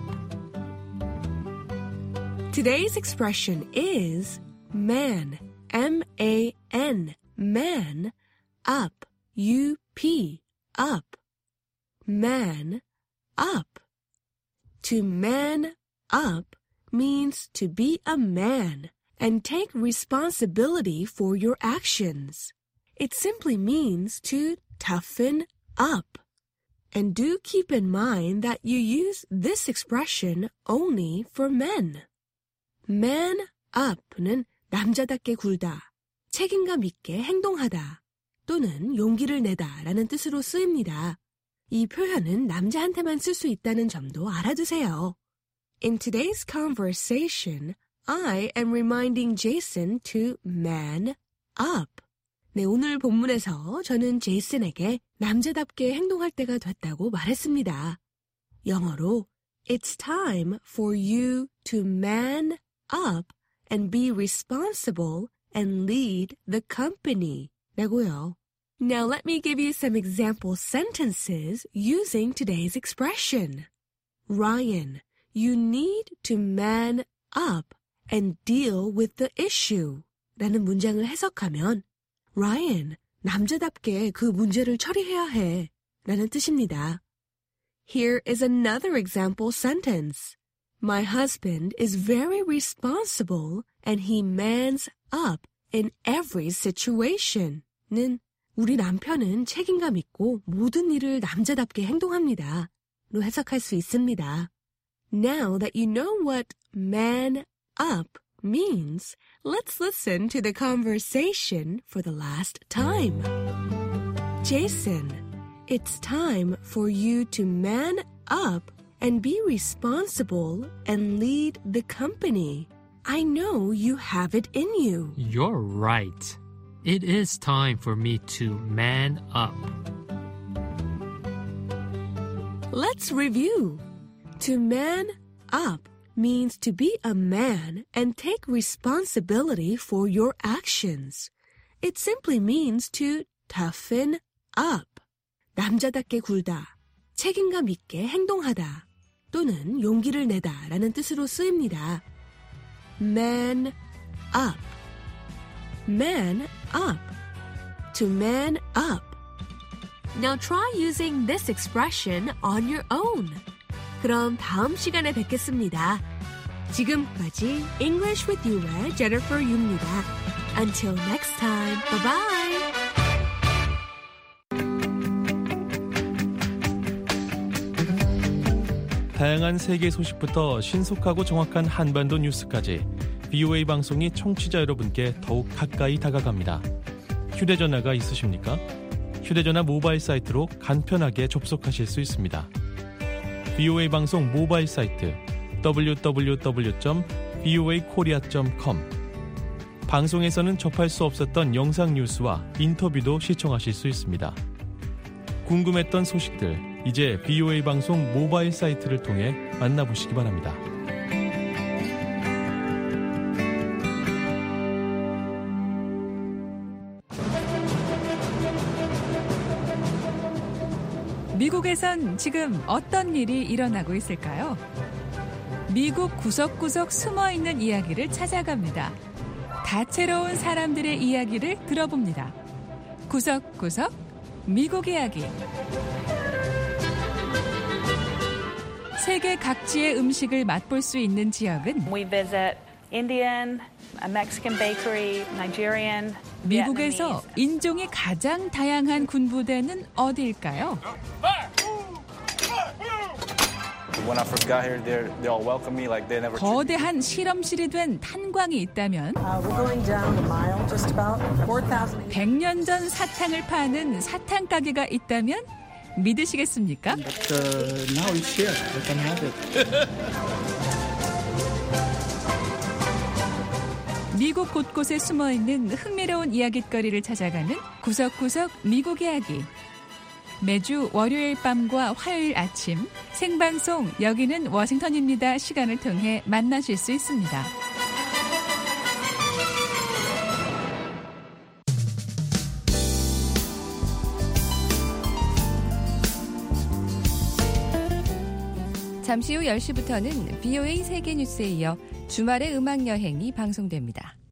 Today's expression is man, M A N, man, up, U P, up, man, up. To man up means to be a man and take responsibility for your actions. It simply means to toughen up. And do keep in mind that you use this expression only for men. Man up는 남자답게 굴다, 책임감 있게 행동하다 또는 용기를 내다 라는 뜻으로 쓰입니다. 이 표현은 남자한테만 쓸 수 있다는 점도 알아두세요. In today's conversation, I am reminding Jason to man up. 네, 오늘 본문에서 저는 제이슨에게 남자답게 행동할 때가 됐다고 말했습니다. 영어로 It's time for you to man up and be responsible and lead the company 라고요. Now let me give you some example sentences using today's expression. Ryan, you need to man up and deal with the issue 라는 문장을 해석하면 Ryan, 남자답게 그 문제를 처리해야 해 라는 뜻입니다. Here is another example sentence. My husband is very responsible and he mans up in every situation. 는 우리 남편은 책임감 있고 모든 일을 남자답게 행동합니다. 로 해석할 수 있습니다. Now that you know what man up means, let's listen to the conversation for the last time. Jason, it's time for you to man up and be responsible and lead the company. I know you have it in you. You're right. It is time for me to man up. Let's review. To man up means to be a man and take responsibility for your actions. It simply means to toughen up. 남자답게 굴다, 책임감 있게 행동하다 또는 용기를 내다 라는 뜻으로 쓰입니다. Man up. Man up. To man up. Now try using this expression on your own. 그럼 다음 시간에 뵙겠습니다. 지금까지 English with You의 Jennifer Yu입니다. Until next time, bye-bye! 다양한 세계 소식부터 신속하고 정확한 한반도 뉴스까지 비오에이 방송이 청취자 여러분께 더욱 가까이 다가갑니다. 휴대전화가 있으십니까? 휴대전화 모바일 사이트로 간편하게 접속하실 수 있습니다. 비오에이 방송 모바일 사이트 더블유 더블유 더블유 점 비오에이 코리아 점 컴 방송에서는 접할 수 없었던 영상 뉴스와 인터뷰도 시청하실 수 있습니다. 궁금했던 소식들 이제 비오에이 방송 모바일 사이트를 통해 만나보시기 바랍니다. 미국에선 지금 어떤 일이 일어나고 있을까요? 미국 구석구석 숨어있는 이야기를 찾아갑니다. 다채로운 사람들의 이야기를 들어봅니다. 구석구석 미국 이야기. 세계 각지의 음식을 맛볼 수 있는 지역은 We visit Indian, Mexican bakery, Nigerian, 미국에서 인종이 가장 다양한 군부대는 어디일까요? When I first got here, they they all welcomed me like they never. 거대한 실험실이 된 탄광이 있다면 백 년 전 사탕을 파는 사탕 가게가 있다면 믿으시겠습니까? But, uh, now it's here. We can have it. 미국 곳곳에 숨어있는 흥미로운 이야깃거리를 찾아가는 구석구석 미국 이야기. 매주 월요일 밤과 화요일 아침 생방송 여기는 워싱턴입니다 시간을 통해 만나실 수 있습니다. 잠시 후 열 시부터는 비오에이 세계뉴스에 이어 주말의 음악여행이 방송됩니다.